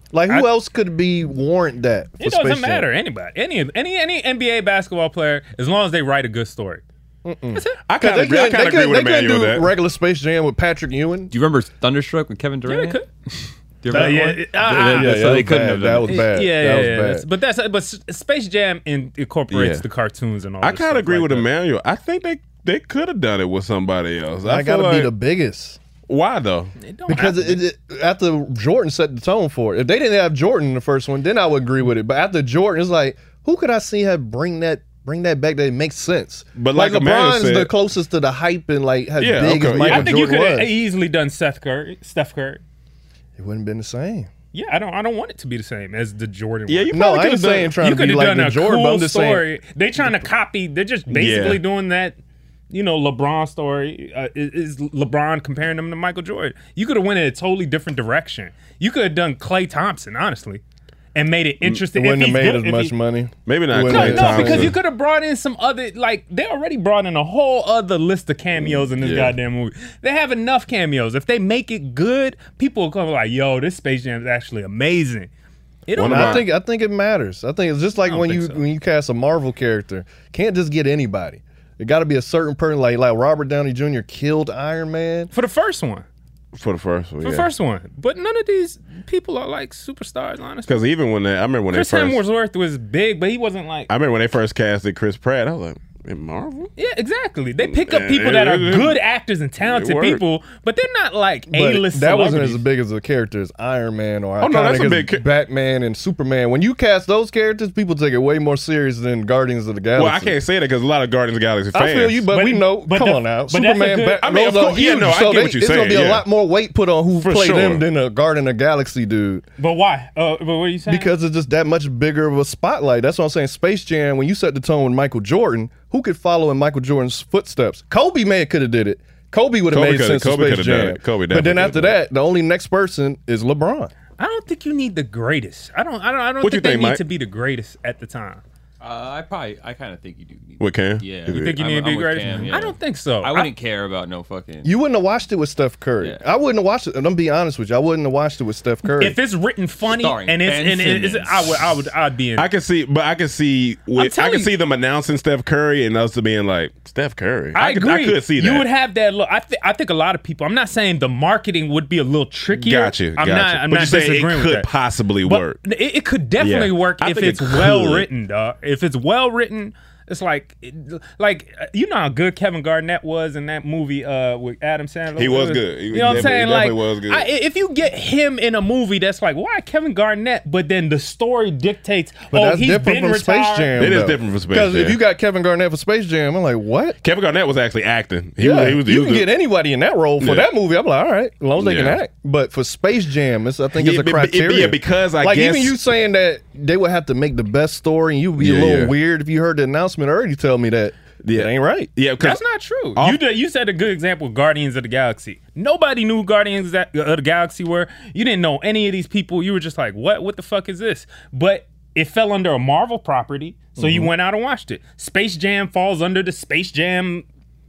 D: Like, who
H: I-
D: else could be warrant that? For
H: It doesn't
D: Space Jam?
H: matter. Anybody, any any any N B A basketball player, as long as they write a good story. That's it.
G: I kind
D: They
G: of agree. I
D: couldn't-
G: kind
D: they
G: of agree
D: couldn't-
G: with
D: they couldn't
G: Emmanuel with
D: do
G: that.
D: regular Space Jam with Patrick Ewing.
K: Do you remember Thunderstruck with Kevin Durant?
H: Yeah, they could.
K: Do you remember
H: Uh,
K: that
H: yeah,
K: one?
H: it- ah,
D: yeah, yeah,
K: so
D: that
K: they
D: was
K: couldn't
D: bad.
K: have done
D: That
K: it.
D: was bad.
H: Yeah,
D: that
H: yeah,
D: was
H: yeah.
D: bad.
H: That's- But that's but S- Space Jam in, incorporates
G: Yeah.
H: the cartoons and all.
G: I
H: this
G: kind
H: stuff
G: of agree
H: like
G: with
H: that.
G: Emmanuel. I think they they could have done it with somebody else. I,
D: I
G: feel
D: gotta
G: like,
D: be the biggest.
G: Why though?
H: It don't
D: Because
H: have to
D: it, it, after Jordan set the tone for it. If they didn't have Jordan in the first one, then I would agree with it. But after Jordan, it's like, who could I see have bring that bring that back that makes sense?
G: But like
D: like
G: Emmanuel
D: LeBron's
G: said-
D: the closest to the hype and like how
G: Yeah,
D: big
G: okay.
D: as Michael
H: I think you
D: Jordan
H: could have
D: was.
H: easily done Seth Curry, Steph Curry.
D: It wouldn't have been the same.
H: Yeah, I don't. I don't want it to be the same as the Jordan.
G: Yeah,
H: one.
G: you
D: No,
G: probably
D: I ain't
G: could've done-
D: saying trying
H: you
D: to
H: could
D: be
H: have
D: like
H: done
D: the
H: a
D: Jordan,
H: cool
D: but I'm just
H: story.
D: saying.
H: They trying to copy. They're just basically
G: Yeah.
H: doing that. You know, LeBron story uh, is, is LeBron comparing them to Michael Jordan. You could have went in a totally different direction. You could have done Klay Thompson, honestly, and made it interesting.
D: It wouldn't
H: If
D: have
H: he's
D: made
H: good-
D: as
H: if
D: much
H: he-
D: money.
G: Maybe not
D: It wouldn't
H: No,
G: Klay
D: have
H: no,
D: made
G: Thompson.
H: because you could have brought in some other, like, they already brought in a whole other list of cameos in this
G: Yeah.
H: goddamn movie. They have enough cameos. If they make it good, people will come like, yo, this Space Jam is actually amazing. It don't
G: One of
D: I
G: my-
D: think I think it matters. I think it's just like
H: I don't
D: when
H: think
D: you
H: so.
D: when you cast a Marvel character, can't just get anybody. It got to be a certain person. Like like Robert Downey Junior killed Iron Man.
H: For the first one.
G: for the first one.
H: For the
G: yeah.
H: first one. But none of these people are like superstars, honestly.
G: Because even when they, I remember when
H: Chris
G: they first,
H: Hemsworth was big, but he wasn't like.
G: I remember when they first casted Chris Pratt. I was like, in Marvel?
H: Yeah, exactly. They pick up people that are good actors and talented
G: It worked.
H: people, but they're not like
D: But
H: A-list
D: that wasn't
H: celebrities.
D: as big as a character as Iron Man or
G: Oh, no, that's a
D: iconic
G: big
D: as
G: ca-
D: Batman and Superman. When you cast those characters, people take it way more serious than Guardians of the Galaxy.
G: Well, I can't say that because a lot of Guardians of the Galaxy fans.
D: I feel you, but,
H: But-
D: we know.
H: but
D: Come
H: the-
D: on now,
H: but that's a
D: Superman.
H: good-
D: Bat,
G: I mean,
D: those
G: of
D: are
G: course- yeah,
D: huge,
G: no, I
D: so
G: get
D: they,
G: what you're
D: it's gonna
G: saying,
D: be a
G: yeah.
D: lot more weight put on who
G: For
D: played
G: sure.
D: them than a Guardian of the Galaxy dude.
H: But why? Uh, but what are you saying?
D: Because it's just that much bigger of a spotlight. That's what I'm saying. Space Jam, when you set the tone with Michael Jordan, who could follow in Michael Jordan's footsteps? Kobe may could have did it. Kobe would have
G: Kobe
D: made
G: coulda-
D: sense in
G: Kobe
D: Space
G: coulda done
D: Jam.
G: it. Kobe
D: but then
G: definitely
D: after
G: coulda done
D: that, the only next person is LeBron.
H: I don't think you need the greatest. I don't. I don't. I don't
G: What you
H: think they
G: think,
H: need
G: Mike?
H: to be the greatest at the time.
K: Uh, I probably, I kind of think you do. Need
G: With Cam?
K: Yeah.
G: You
H: Think you
K: I'm-
H: need to be
K: I'm
H: the
K: with
H: greatest?
K: Cam, yeah.
H: I don't think so.
K: I wouldn't care about no fucking.
D: You wouldn't have watched it with Steph Curry.
K: Yeah.
D: I wouldn't have watched it. And I'm be honest with you, I wouldn't have watched it with Steph Curry.
H: If it's written funny
K: Starring
H: and it's
K: Ben
H: and it's,
K: Simmons.
H: I would I would I'd be in.
G: I can see, but I can see, with, I
H: telling
G: can
H: you-
G: see them announcing Steph Curry and us being like Steph Curry.
H: I,
G: could,
H: agree.
G: I could see that.
H: You would have that look. I think I think a lot of people. I'm not saying the marketing would be a little trickier.
G: Gotcha.
H: I'm
G: gotcha.
H: not. I'm
G: but
H: not
G: you're saying
H: disagreeing
G: it
H: with
G: could
H: that.
G: possibly
H: But
G: work.
H: It, it could definitely
G: Yeah.
H: work
G: I
H: if
G: think it
H: it's well
G: could.
H: written, dog. If it's well written, it's like, like you know how good Kevin Garnett was in that movie uh, with Adam Sandler.
G: He was good. He
H: you know what I'm
G: definitely-
H: saying?
G: he
H: Like,
G: definitely was good.
H: I, if you get him in a movie that's like, why Kevin Garnett? But then the story dictates,
D: but
H: oh,
D: that's
H: he's
D: different
H: been
D: from
H: retired.
D: Space Jam.
G: It is
D: though.
G: different from Space
D: Because if
G: Jam.
D: you got Kevin Garnett for Space Jam, I'm like, what?
G: Kevin Garnett was actually acting. He
D: yeah,
G: was, he was, he
D: you
G: was
D: can
G: good.
D: get anybody in that role for
G: Yeah.
D: that movie. I'm like, all right, as long as they
G: Yeah.
D: can act. But for Space Jam, it's, I think
G: Yeah,
D: it's a
G: but- but-
D: criteria.
G: yeah, because I
D: like
G: guess-
D: even you saying that they would have to make the best story, and you would be
G: Yeah,
D: a little
G: yeah.
D: weird if you heard the announcement already. Tell me that
G: Yeah.
D: it ain't right.
G: Yeah, because
H: That's not true.
G: Off-
H: You did, you said a good example, Guardians of the Galaxy. Nobody knew who Guardians of the Galaxy were. You didn't know any of these people. You were just like, what? What the fuck is this? But it fell under a Marvel property, so you went out and watched it. Space Jam falls under the Space Jam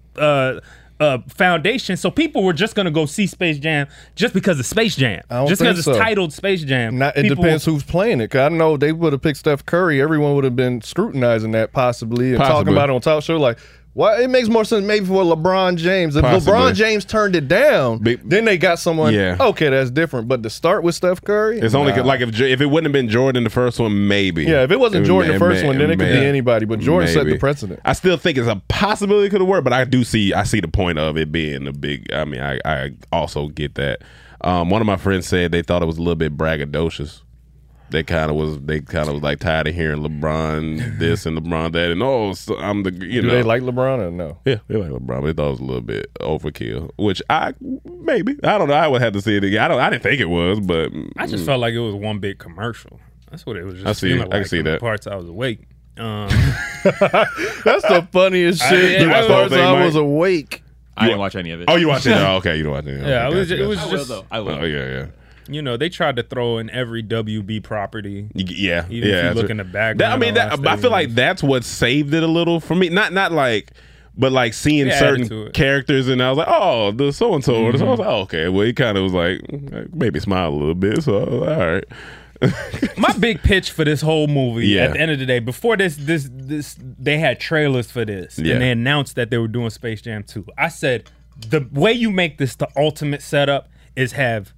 H: uh, uh, foundation, so people were just gonna go see Space Jam just because of Space Jam,
D: I don't
H: just
D: think
H: because it's
D: so.
H: titled Space Jam.
D: Not, it
H: People
D: depends who's playing it. Cause I know they would have picked Steph Curry. Everyone would have been scrutinizing that possibly and
G: Possibly.
D: talking about it on talk show. Like, why? It makes more sense maybe for LeBron James. If
G: Possibly.
D: LeBron James turned it down,
G: Be-
D: then they got someone.
G: Yeah.
D: Okay, that's different. But to start with Steph Curry,
G: it's only
D: nah.
G: like if J- if it wouldn't have been Jordan the first one, maybe.
D: Yeah, if it wasn't
G: would-
D: Jordan the first
G: may-
D: one, then it could
G: may-
D: be anybody. But Jordan set the
G: maybe.
D: precedent.
G: I still think it's a possibility it could have worked, but I do see I see the point of it being a big. I mean, I, I also get that. Um, one of my friends said they thought it was a little bit braggadocious. They kind of was. They kind of was like tired of hearing LeBron this and LeBron that, and oh, so I'm the you
D: Do
G: know.
D: they like LeBron or no?
G: Yeah, they like LeBron. But they thought it was a little bit overkill, which I maybe I don't know. I would have to see it again. I don't. I didn't think it was, but
H: I just felt like it was one big commercial. That's what it was. Just
G: I see
H: feeling
G: it. I can
H: like
G: see
H: from the
G: that.
H: Parts I was awake. Um,
D: That's the funniest
H: I-
D: shit.
H: I-
D: as
H: I-
D: far as
G: I-
D: I was awake.
K: I didn't watch any of it.
G: oh, you watched it? Oh, okay, you don't watch it.
H: yeah, it
G: Okay,
H: was.
G: gotcha,
H: It was
G: gotcha.
K: I will
H: just.
K: though. I will.
G: Oh yeah, yeah.
H: You know, they tried to throw in every W B property.
G: You- Yeah,
H: Even if
G: yeah.
H: you
G: that's
H: look
G: right.
H: in the background
G: That- I mean,
H: on
G: that,
H: Lost
G: I feel like
H: Stadiums.
G: that's what saved it a little for me. Not not like, but like seeing
H: They added to
G: certain
H: it.
G: characters, and I was like, oh, the so and so. So I
H: Mm-hmm.
G: was like, oh, okay. Well, he kind of was like maybe smile a little bit. So I was like, all right.
H: My big pitch for this whole movie
G: Yeah.
H: at the end of the day, before this, this, this, they had trailers for this,
G: Yeah.
H: and they announced that they were doing Space Jam two. I said, the way you make this the ultimate setup is have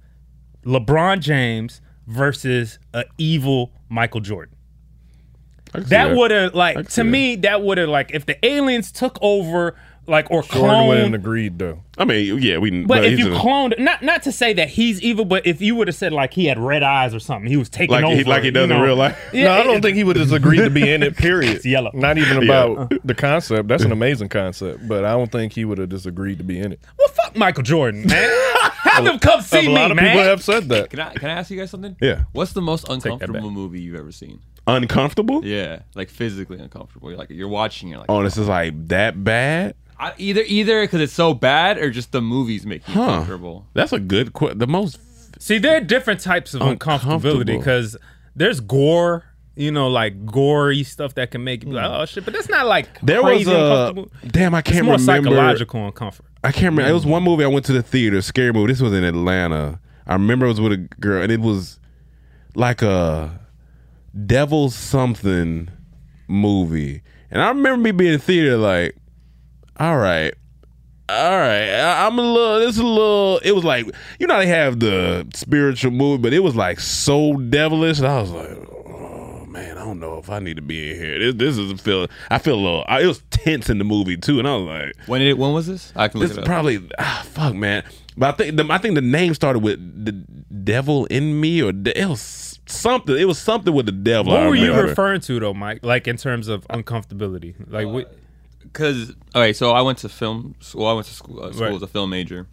H: LeBron James versus an evil Michael Jordan.
G: can see
H: That
G: that.
H: would have
G: I
H: like
G: can
H: to
G: see
H: me. That would have like if the aliens took over, like or
D: Jordan wouldn't
H: cloned.
D: agreed though.
G: I mean, yeah, we.
H: But if
G: he's
H: you
G: a-
H: cloned, not not to say that he's evil, but if you would have said like he had red eyes or something, he was taking
G: Like
H: over,
G: he- like he does
H: you
G: in
H: know.
G: real life?
H: Yeah,
D: no, I don't
H: it-
D: think he would have just agreed to be in it. Period.
H: It's yellow.
D: Not even
G: Yeah.
D: about the concept. That's an amazing concept, but I don't think he would have just agreed to be in it.
H: Well, fuck Michael Jordan, man. Have him come see
D: a
H: me,
D: lot of
H: man.
D: people have said that.
K: Can I can I ask you guys something?
G: Yeah.
K: What's the most
H: that
K: uncomfortable
H: back.
K: movie you've ever seen?
G: uncomfortable.
K: Yeah, like physically uncomfortable. You're like you're watching, you're like,
G: Oh, this is like that bad.
K: I, either either because it's so bad or just the movies make you
G: Huh.
K: uncomfortable.
G: That's a good. Qu- the most.
H: See, there are different types of uncomfortability
G: Uncomfortable.
H: because there's gore, you know, like gory stuff that can make you be like, oh shit, but that's not like
G: There
H: crazy
G: was a
H: uncomfortable.
G: damn. I
H: It's
G: can't
H: more
G: remember.
H: psychological uncomfort.
G: I can't remember. It was one movie I went to the theater, a scary movie. This was in Atlanta. I remember it was with a girl, and it was like a devil something movie. And I remember me being in the theater like, all right, all right, I, I'm a little, this is a little, it was like, you know, they have the spiritual movie, but it was like so devilish. And I was like, oh man, I don't know if I need to be in here. This, this is a feeling, I feel a little, I, it was tense in the movie too. And I was like,
K: When did it, when was this? I can look
G: this
K: it up.
G: probably ah, fuck man, but I think the, I think the name started with the devil in me or de- it was something. It was something with the devil.
H: What
G: I
H: were you
G: remember.
H: referring to though, Mike? Like in terms of uncomfortability, like what?
K: Because okay, so I went to film school. I went to school, uh, school
H: Right.
K: as a film major,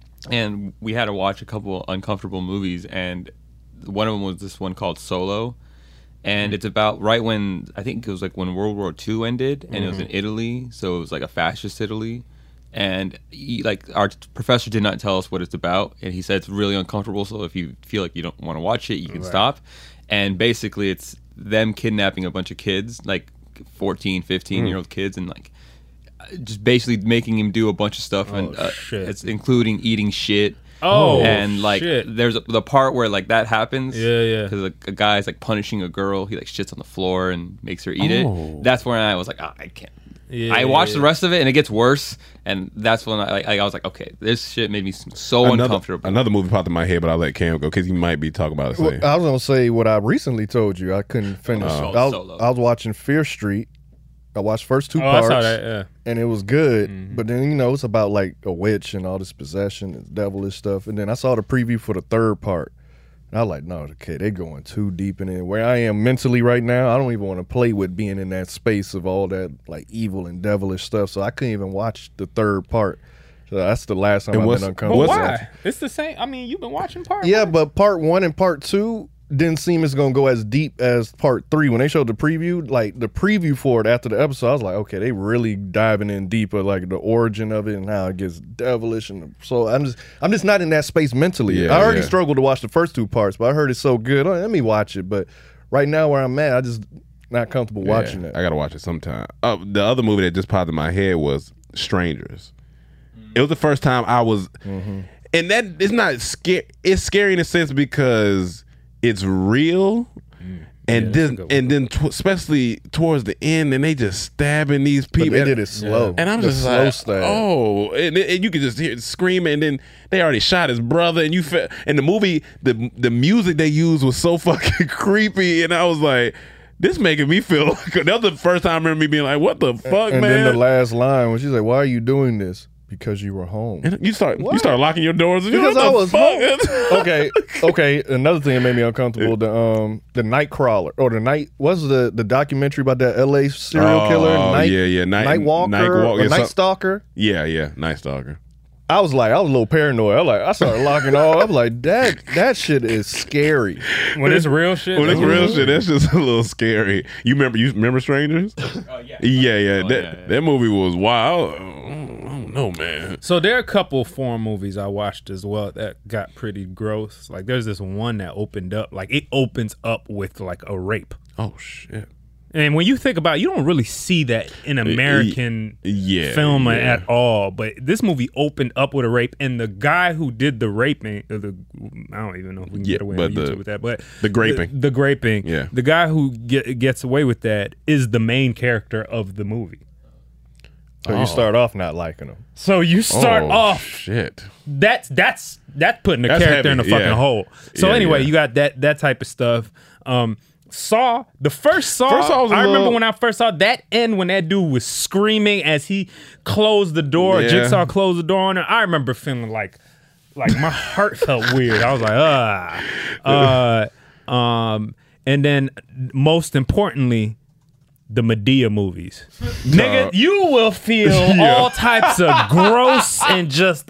K: and we had to watch a couple uncomfortable movies, and one of them was this one called Solo, and it's about right when I think it was like when World War Two ended, and it was in Italy, so it was like a fascist Italy, and he, like our t- professor did not tell us what it's about, and he said it's really uncomfortable. So if you feel like you don't want to watch it, you can stop. And basically, it's them kidnapping a bunch of kids, like fourteen, fifteen year old kids, and like just basically making him do a bunch of stuff, and uh,
H: shit.
K: it's including eating shit.
H: Oh,
K: and like
H: shit.
K: there's a, the part where like that happens.
H: Yeah, yeah.
K: Because like, a guy's like punishing a girl. He like shits on the floor and makes her eat
G: Oh.
K: it. That's when I was like, oh, I can't.
H: Yeah,
K: I watched
H: yeah.
K: the rest of it and it gets worse. And that's when I like I was like, okay, this shit made me so
G: Another,
K: uncomfortable.
G: another movie popped in my head, but I'll let Cam go because he might be talking about it.
D: Well,
G: Same.
D: I was gonna say what I recently told you. I couldn't finish.
K: Oh.
D: I, was,
K: Solo.
D: I was watching Fear Street. I watched first two
H: Oh, I
D: parts,
H: saw that. Yeah.
D: and it was good. But then you know it's about like a witch and all this possession and devilish stuff. And then I saw the preview for the third part, and I was like, no, okay, they're going too deep in it. Where I am mentally right now, I don't even want to play with being in that space of all that like evil and devilish stuff. So I couldn't even watch the third part. So that's the last time
G: And
D: I've
G: what's-
D: been
H: But
D: uncomfortable.
H: why? It's the same. I mean, you've been watching part.
D: Yeah,
H: one.
D: but part one and part two didn't seem it's gonna go as deep as part three. When they showed the preview, like the preview for it after the episode, I was like, okay, they really diving in deeper, like the origin of it and how it gets devilish. And so I'm just, I'm just not in that space mentally.
G: Yeah,
D: I already
G: yeah.
D: struggled to watch the first two parts, but I heard it's so good. Oh, let me watch it. But right now where I'm at, I just not comfortable watching
G: Yeah,
D: that.
G: I gotta watch it sometime. Uh, the other movie that just popped in my head was Strangers. It was the first time I was, and that it's not scary. It's scary in a sense because it's real, and
H: that's a
G: then
H: good one.
G: and then tw- especially towards the end, and they just stabbing these
D: But
G: people.
D: they did it slow.
G: And I'm
D: The
G: just
D: slow
G: like,
D: stab.
G: oh, and, and you could just hear it screaming, and then they already shot his brother, and you felt, and the movie, the the music they used was so fucking creepy, and I was like, this making me feel. That was the first time I remember me being like, what the fuck,
D: and
G: man?
D: then the last line when she's like, "Why are you doing this?" Because you were home.
G: And you start you
D: What?
G: start locking your doors. You're
D: Because
G: like,
D: I
G: what
D: was
G: the
D: home.
G: fuck?
D: okay, okay. Another thing that made me uncomfortable: the um, the Nightcrawler or the night. What's the the documentary about that L A serial
G: Oh,
D: killer? Night,
G: yeah, yeah. Night-
D: Night Walker,
G: Night Walk-
D: or
G: yeah,
D: Night
G: some-
D: Stalker.
G: Yeah, yeah. Night Stalker.
D: I was like, I was a little paranoid. I was like, I started locking all. I was like, that that shit is scary.
H: when it's real shit.
G: When it's
H: that's
G: real
H: what-
G: shit, that's just a little scary. You remember? You remember Strangers?
K: Oh yeah.
G: Yeah, yeah.
K: Oh,
G: that
K: yeah, yeah.
G: that movie was wild. I don't, I don't know, man.
H: So there are a couple foreign movies I watched as well that got pretty gross. Like there's this one that opened up, like it opens up with like a rape.
G: Oh shit.
H: And when you think about it, you don't really see that in American
G: yeah,
H: film
G: yeah.
H: at all. But this movie opened up with a rape, and the guy who did the raping, or the I don't even know if we can
G: Yeah,
H: get away
G: but
H: on
G: the-
H: YouTube with that, but
G: the graping.
H: the, the graping,
G: Yeah.
H: the guy who get, gets away with that is the main character of the movie.
D: So you start off not liking him.
H: So you start
G: Oh,
H: off.
G: Shit.
H: That's that's that's putting the
G: That's
H: character in
G: heavy,
H: the fucking
G: yeah.
H: hole. So
G: Yeah,
H: anyway,
G: yeah.
H: you got that that type of stuff. Um, Saw the first Saw.
G: First Saw was a
H: I remember
G: little-
H: when I first saw that end when that dude was screaming as he closed the door.
G: Yeah.
H: Jigsaw closed the door on her. I remember feeling like like my heart felt weird. I was like, ah. Uh, um, and then most importantly, the Medea movies. Nigga, you will feel
G: Yeah.
H: all types of gross and just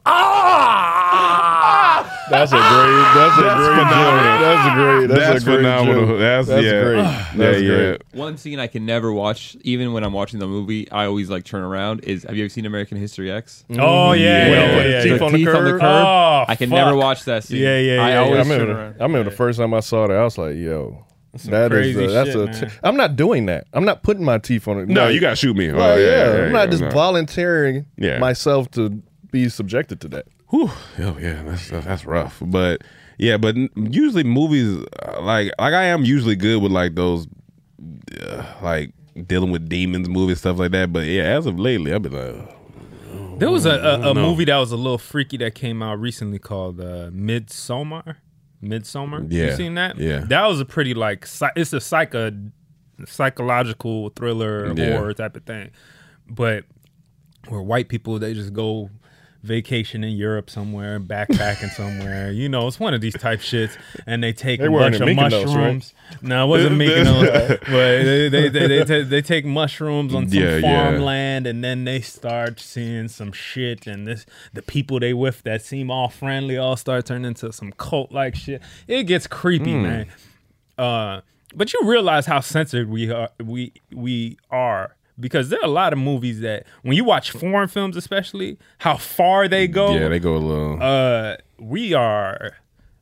H: ah.
D: That's a great. That's a great joke. That's a great. That's,
G: That's
D: a great
G: phenomenal.
D: joke.
G: That's-
D: That's
G: yeah.
D: great.
G: Yeah,
D: That's
G: yeah.
D: great.
K: One scene I can never watch, even when I'm watching the movie, I always like turn around. Is have you ever seen American History X?
H: Oh yeah, yeah,
D: Well,
H: yeah,
D: with
H: yeah,
D: teeth
H: yeah.
D: on the
K: Teeth on the
D: curb.
K: curb.
H: Oh,
K: I can
H: fuck.
K: never watch that scene.
H: Yeah, yeah,
K: I
H: yeah,
K: always
D: I
K: turn
D: remember.
K: around.
D: I remember the first time I saw that. I was like, "Yo, that is
H: crazy
D: a, that's
H: shit,
D: a.
H: man.
D: T- I'm not doing that. I'm not putting my teeth on it.
G: No,
D: Like,
G: you gotta shoot me. Oh,
D: well,
G: yeah,
D: yeah,
G: yeah,
D: I'm not
G: yeah,
D: just
G: no.
D: volunteering
G: Yeah.
D: myself to be subjected to that.
G: Whew. Oh yeah, that's that's rough. But yeah, but n- usually movies uh, like like I am usually good with like those uh, like dealing with demons movies, stuff like that. But yeah, as of lately, I've been like, oh,
H: There was a, a, a
G: no.
H: movie that was a little freaky that came out recently called uh, Midsommar. Midsommar. You
G: Yeah,
H: seen that?
G: yeah.
H: That was a pretty like psy- it's a psycho psychological thriller
G: Yeah.
H: horror type of thing, but where white people they just go vacation in Europe somewhere, backpacking somewhere. You know, it's one of these type shits, and they take
D: They
H: a
D: weren't
H: bunch
D: in
H: of
D: Mykonos, right?
H: mushrooms. No, it wasn't Mykonos, but they they they, they, ta- they take mushrooms on some
G: Yeah, yeah.
H: farmland, and then they start seeing some shit, and this the people they with that seem all friendly all start turning into some cult like shit. It gets creepy, man. Uh, but you realize how censored we are. We we are. Because there are a lot of movies that, when you watch foreign films, especially, how far they go.
G: yeah, they go a little.
H: Uh, we are.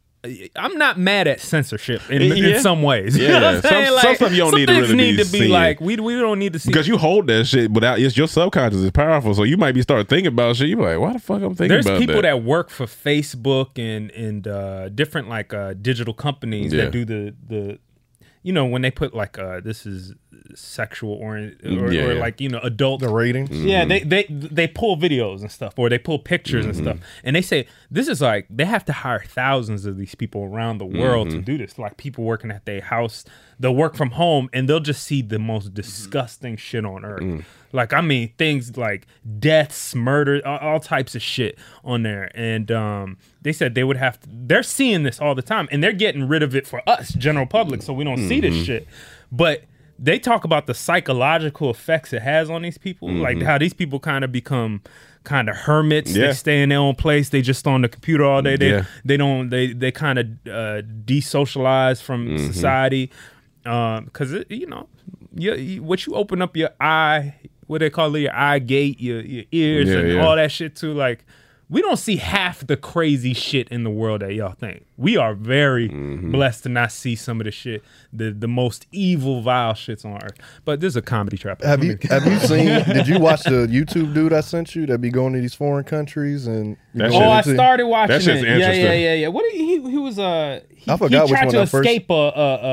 H: I'm not mad at censorship in,
G: Yeah.
H: in some ways. You
G: Yeah.
H: know what I'm
G: Some-
H: saying?
G: some
H: Like,
G: stuff you don't
H: some
G: need to
H: things
G: really
H: need
G: be
H: to be
G: seeing.
H: like we we don't need to see.
G: because you hold that shit without it's your subconscious is powerful, so you might be start thinking about shit. You be like, why the fuck I'm thinking
H: There's
G: about
H: people
G: that?
H: that. work for Facebook and and uh, different like uh, digital companies
G: Yeah.
H: that do the the, you know, when they put like uh, this is sexual orient or,
G: Yeah,
H: or
G: yeah.
H: like you know adult
D: The ratings.
H: Yeah, they they they pull videos and stuff, or they pull pictures and stuff, and they say this is like they have to hire thousands of these people around the world to do this. Like people working at their house, they'll work from home, and they'll just see the most disgusting shit on earth. Like I mean, things like deaths, murder, all, all types of shit on there. And um, they said they would have to. They're seeing this all the time, and they're getting rid of it for us, general public, so we don't see this shit. But they talk about the psychological effects it has on these people, like how these people kind of become kind of hermits.
G: Yeah.
H: They stay in their own place. They just on the computer all day. They
G: Yeah.
H: they don't they they kind of uh, desocialize from society because you know you, you, what you open up your eye, what they call it, your eye gate, your your ears,
G: Yeah,
H: and
G: yeah.
H: all that shit too. Like we don't see half the crazy shit in the world that y'all think. We are very blessed to not see some of the shit, the the most evil, vile shits on earth. But this is a comedy trap.
D: Have you have you seen? Did you watch the YouTube dude I sent you that be going to these foreign countries and?
G: That
H: Oh,
G: shit-
H: I started watching
G: that shit's
H: it. Yeah, yeah,
G: interesting.
H: yeah, yeah. What did he? He was uh. He,
D: I forgot
H: he
D: which
H: tried
D: one
H: to
D: I first-
H: escape a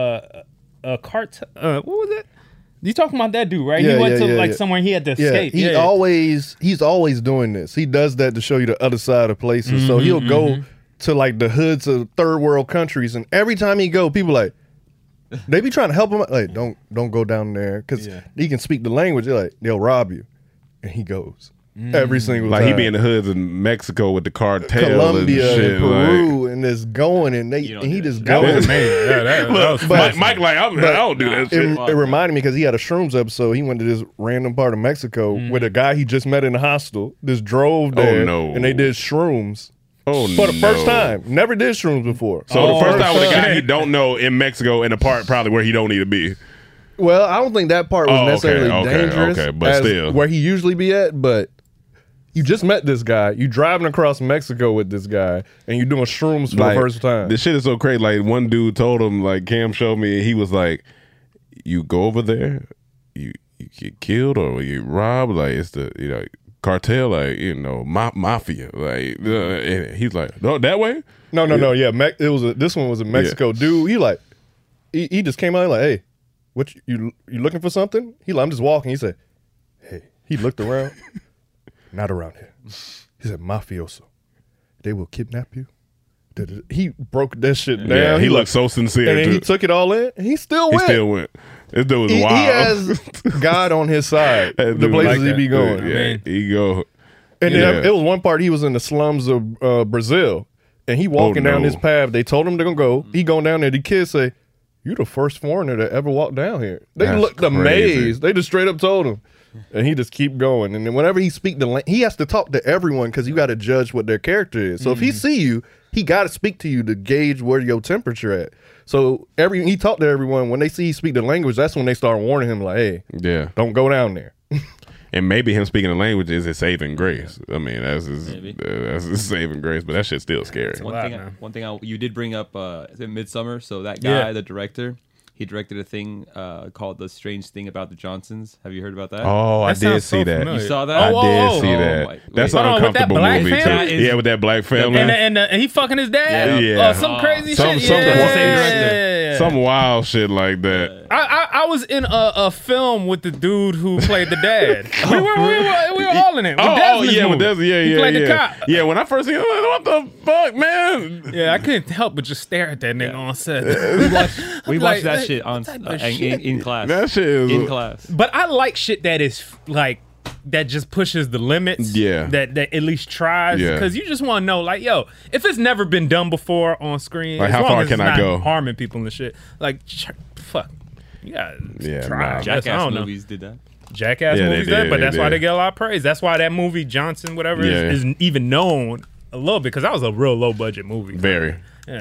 H: a a, a cart. Uh, what was it? You talking about that dude, right?
D: Yeah,
H: he went
D: yeah,
H: to
D: yeah,
H: like
D: yeah.
H: somewhere he had to
D: Yeah,
H: escape.
D: he
H: yeah.
D: always he's always doing this. He does that to show you the other side of places. So
H: Mm-hmm,
D: he'll go to like the hoods of third world countries, and every time he go, people like they be trying to help him. Like don't don't go down there because
H: Yeah.
D: he can speak the language. They're like they'll rob you, and he goes every single
G: like
D: time.
G: he be in the hoods in Mexico with the cartel
D: Colombia
G: and shit.
D: and Peru, and just going, and they
K: don't
D: and he
K: do
D: just
H: That
D: goes.
H: was amazing. Yeah, that, that was
G: Look,
D: But-
G: Mike, Mike, like I'm, I don't do that
D: It,
G: shit.
D: it reminded me because he had a shrooms episode. He went to this random part of Mexico
H: Mm-hmm.
D: with a guy he just met in the hostel. Just drove there,
G: no.
D: and they did shrooms
G: Oh,
D: for the first
G: no.
D: time. Never did shrooms before.
G: So
H: Oh,
G: the first time with a guy
H: shit.
G: he don't know in Mexico in a part probably where he don't need to be.
D: Well, I don't think that part was
G: Oh, okay,
D: necessarily
G: okay,
D: dangerous,
G: okay, but
D: as
G: still.
D: where he usually be at. But you just met this guy. You driving across Mexico with this guy, and you doing shrooms for
G: Like,
D: the first time.
G: This shit is so crazy. Like one dude told him, like Cam showed me, he was like, "You go over there you you get killed or you get robbed. Like it's the you know cartel, like you know ma- mafia. Like uh, and he's like, no, that way.
D: No, no, no. Yeah, Me- it was a, this one was a Mexico yeah. dude. He like he, he just came out like, hey, what you, you you looking for something? He like, I'm just walking. He said, hey. He looked around. Not around here. He said, mafioso. They will kidnap you. He broke that shit down.
G: Yeah, he,
D: he
G: looked
D: looked
G: so sincere.
D: And then
G: too.
D: he took it all in. And he still went.
G: He still went. This dude was
D: he,
G: wild.
D: He has God on his side. The places like he be going.
G: Yeah,
D: Man.
G: he go.
D: And
G: yeah.
D: then it was one part he was in the slums of uh, Brazil. And he walking
G: oh, no.
D: down this path. They told him they're going to go. He going down there. The kids say, you the first foreigner that ever walked down here. They
G: That's
D: looked
G: crazy.
D: amazed. They just straight up told him. And he just keep going. And then whenever he speak the la- he has to talk to everyone because you got to judge what their character is. So mm-hmm. if he see you, he got to speak to you to gauge where your temperature at. So every he talked to everyone. When they see he speak the language, that's when they start warning him like, hey,
G: yeah,
D: don't go down there.
G: And maybe him speaking the language is his saving grace. I mean, that's his, uh, that's his saving grace, but that shit's still scary.
K: One
H: wow,
K: thing, I, one thing I, you did bring up, uh, Midsommar. So that guy,
H: Yeah.
K: the director, he directed a thing uh, called The Strange Thing About the Johnsons. Have you heard about that?
G: Oh, I
H: That
G: did
H: sounds
G: see
H: so
G: that.
H: familiar.
K: You saw that?
G: I
H: Oh,
G: did
H: oh,
G: see
K: oh,
G: that.
K: my-
G: That's
K: wait.
G: an
H: Hold on, with that
G: uncomfortable
H: black
G: movie
H: family?
G: too. Yeah, with that black family.
H: And, and, uh, and he fucking his dad.
G: Yeah.
H: Oh, some crazy
G: Some-
H: shit.
G: some-
H: yeah.
G: some-
H: yeah, yeah, yeah.
G: Some wild shit like that.
H: I, I I was in a, a film with the dude who played the dad. we, were, we, were, we were all in it. With
G: Oh, oh
H: Desmond's
G: yeah, with
H: movie.
G: Des, yeah,
H: he
G: yeah,
H: played
G: yeah.
H: the cop.
G: Yeah, when I first seen it, I was like, what the fuck, man?
H: Yeah, I couldn't help but just stare at that nigga on set.
K: we watched, we
H: Like,
K: watched that
H: like,
K: shit on
H: what type
K: uh,
H: of
K: in,
H: shit?
K: in class.
G: That shit is
K: in class.
H: But I like shit that is like that just pushes the limits.
G: Yeah.
H: That that at least tries.
G: Yeah.
H: Because you just want to know, like, yo, if it's never been done before on screen,
G: Like,
H: as
G: how
H: long
G: far
H: as
G: can
H: it's
G: I
H: not
G: go?
H: harming people and shit, like, ch- fuck, you gotta
G: Yeah,
H: try.
G: nah.
H: I guess. I
K: Jackass
H: don't know.
K: movies did that.
H: Jackass
G: Yeah, they
H: movies,
G: did,
H: did, but
G: they
H: that's why
G: did.
H: they get a lot of praise. That's why that movie Johnson, whatever,
G: Yeah.
H: is, is even known a little bit because that was a real low budget movie.
G: Very.
H: Yeah.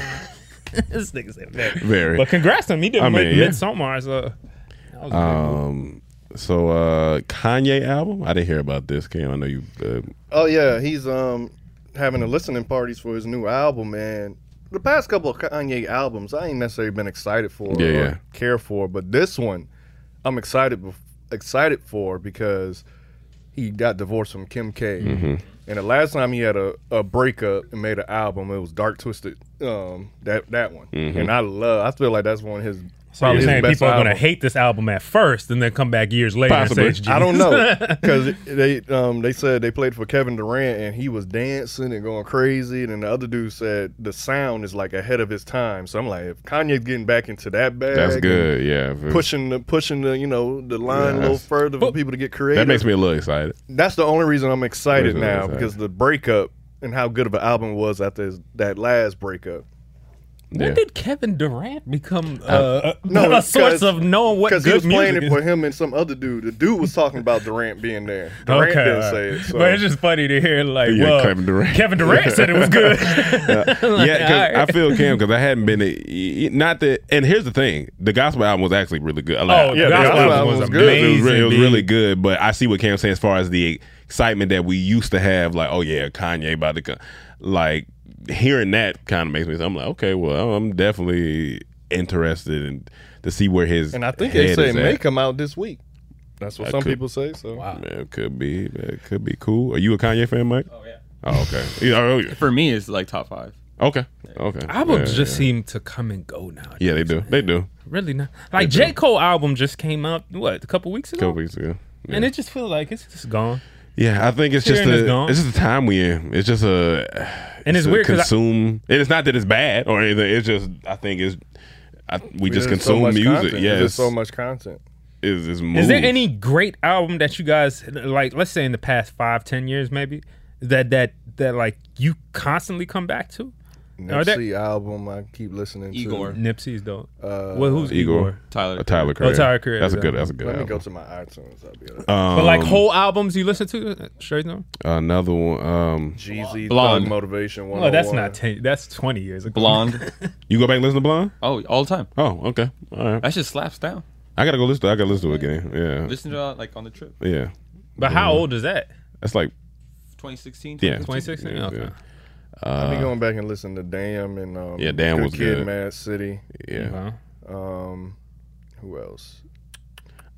H: This nigga said very.
G: Very.
H: But congrats to him. He did
G: I
H: Mid-
G: mean, yeah.
H: Midsommar. So that was a big movie.
G: Um, so uh, Kanye album. I didn't hear about this. Cam, I know you. Uh,
D: Oh yeah, he's um having a listening parties for his new album, man. The past couple of Kanye albums, I ain't necessarily been excited for
G: Yeah,
D: or
G: yeah.
D: care for, but this one, I'm excited bef- excited for because he got divorced from Kim K.
G: Mm-hmm.
D: And the last time he had a, a breakup and made an album, it was Dark Twisted. Um, that that one,
G: Mm-hmm.
D: and I love. I feel like that's one of his.
H: So you're
D: his
H: saying
D: best
H: people are going to
D: albums.
H: hate this album at first and then come back years later
G: Possibly.
H: and say it's
D: I don't
H: genius.
D: know because they um they said they played for Kevin Durant and he was dancing and going crazy, and then the other dude said the sound is like ahead of his time. So I'm like, if Kanye's getting back into that bag,
G: that's
D: and
G: good. Yeah. If it's-
D: pushing the pushing the you know the line
G: Yeah,
D: a little
G: that's-
D: further for people to get creative.
G: That makes me a little excited.
D: That's the only reason I'm excited
G: Makes me
D: now
G: excited.
D: because the breakup and how good of an album it was after his, that last breakup.
H: When
G: Yeah.
H: did Kevin Durant become uh,
D: No,
H: a source of knowing what
D: because
H: good
D: he was playing
H: music
D: it
H: is?
D: for him and some other dude. The dude was talking about Durant being there. Durant
H: Okay,
D: didn't
H: all
D: say
H: right.
D: it. So.
H: But it's just funny to hear, like,
G: Yeah,
H: well,
G: Kevin Durant.
H: Kevin Durant said it was good.
G: Yeah, because
H: all right.
G: I feel Cam because I hadn't been a, not that. And here's the thing: the gospel album was actually really good.
H: Oh,
D: Yeah,
H: the gospel
D: the
H: album
D: album
H: was
D: was
G: it
D: good.
G: was,
H: amazing.
G: really, it was
H: B.
G: really good. But I see what Cam's saying as far as the excitement that we used to have. Like, oh yeah, Kanye about to come. Like hearing that kind of makes me. I'm like, okay, well, I'm definitely interested in to see where his
D: And I think
G: head
D: they say
G: is
D: it may
G: at.
D: come out this week. That's what
G: That
D: some
G: could-
D: people say. So
G: Man, it could be, it could be cool. Are you a Kanye fan, Mike?
K: Oh yeah.
G: Oh, okay. Yeah, oh, yeah.
K: For me, it's like top five.
G: Okay. Okay.
H: Albums
G: Yeah,
H: just
G: yeah.
H: seem to come and go now.
G: Yeah, they do. They do.
H: Really not. Like J. Cole album just came out, what, a couple weeks
G: A
H: ago?
G: couple weeks ago. Yeah.
H: And it just feels like it's just gone.
G: Yeah, I think it's
H: Here
G: just
H: and it's
G: a,
H: gone.
G: it's just the time we in. It's just a
H: And it's
G: a
H: weird 'cause I-
G: consume. and it's not that it's bad or anything. It's just I think it's I, we just
D: There's so
G: consume
D: much
G: music.
D: content.
G: Yeah,
D: There's
G: it's
D: so much content.
G: Is is,
H: Is there any great album that you guys like? Let's say in the past five, ten years, maybe that that that like you constantly come back to. Are there-
D: Nipsey album I keep listening
K: Igor.
D: to.
H: Nipsey's though.
D: Uh,
H: Well, who's
G: Igor?
H: Igor?
K: Tyler.
G: A Tyler
H: Oh,
G: Creator?
H: Tyler Creator,
G: That's a
H: yeah.
G: good. That's a good
D: Let me
G: album.
D: go to my iTunes. I'll be like,
G: Um,
H: But like whole albums you listen to straight now?
G: another one. Um,
D: Jeezy,
K: Blonde.
D: Thug Motivation.
H: Oh, that's
D: one oh one.
H: not ten. That's twenty years ago.
K: Blonde.
G: you go back and listen to Blonde?
K: Oh, all the time.
G: Oh, okay. All right.
K: That shit slaps down.
G: I gotta go listen. to I gotta listen to it again. Yeah.
K: Listen to it like on the trip.
G: Yeah.
H: But how old is that?
G: That's like
K: twenty sixteen.
G: yeah.
H: twenty sixteen.
G: Yeah,
H: Okay.
G: yeah.
D: I'll be going back and listen to Damn and um,
G: Yeah, Damn
D: Good
G: was
D: Kid,
G: good.
D: Mad City.
G: Yeah.
H: Okay.
D: Um, who else?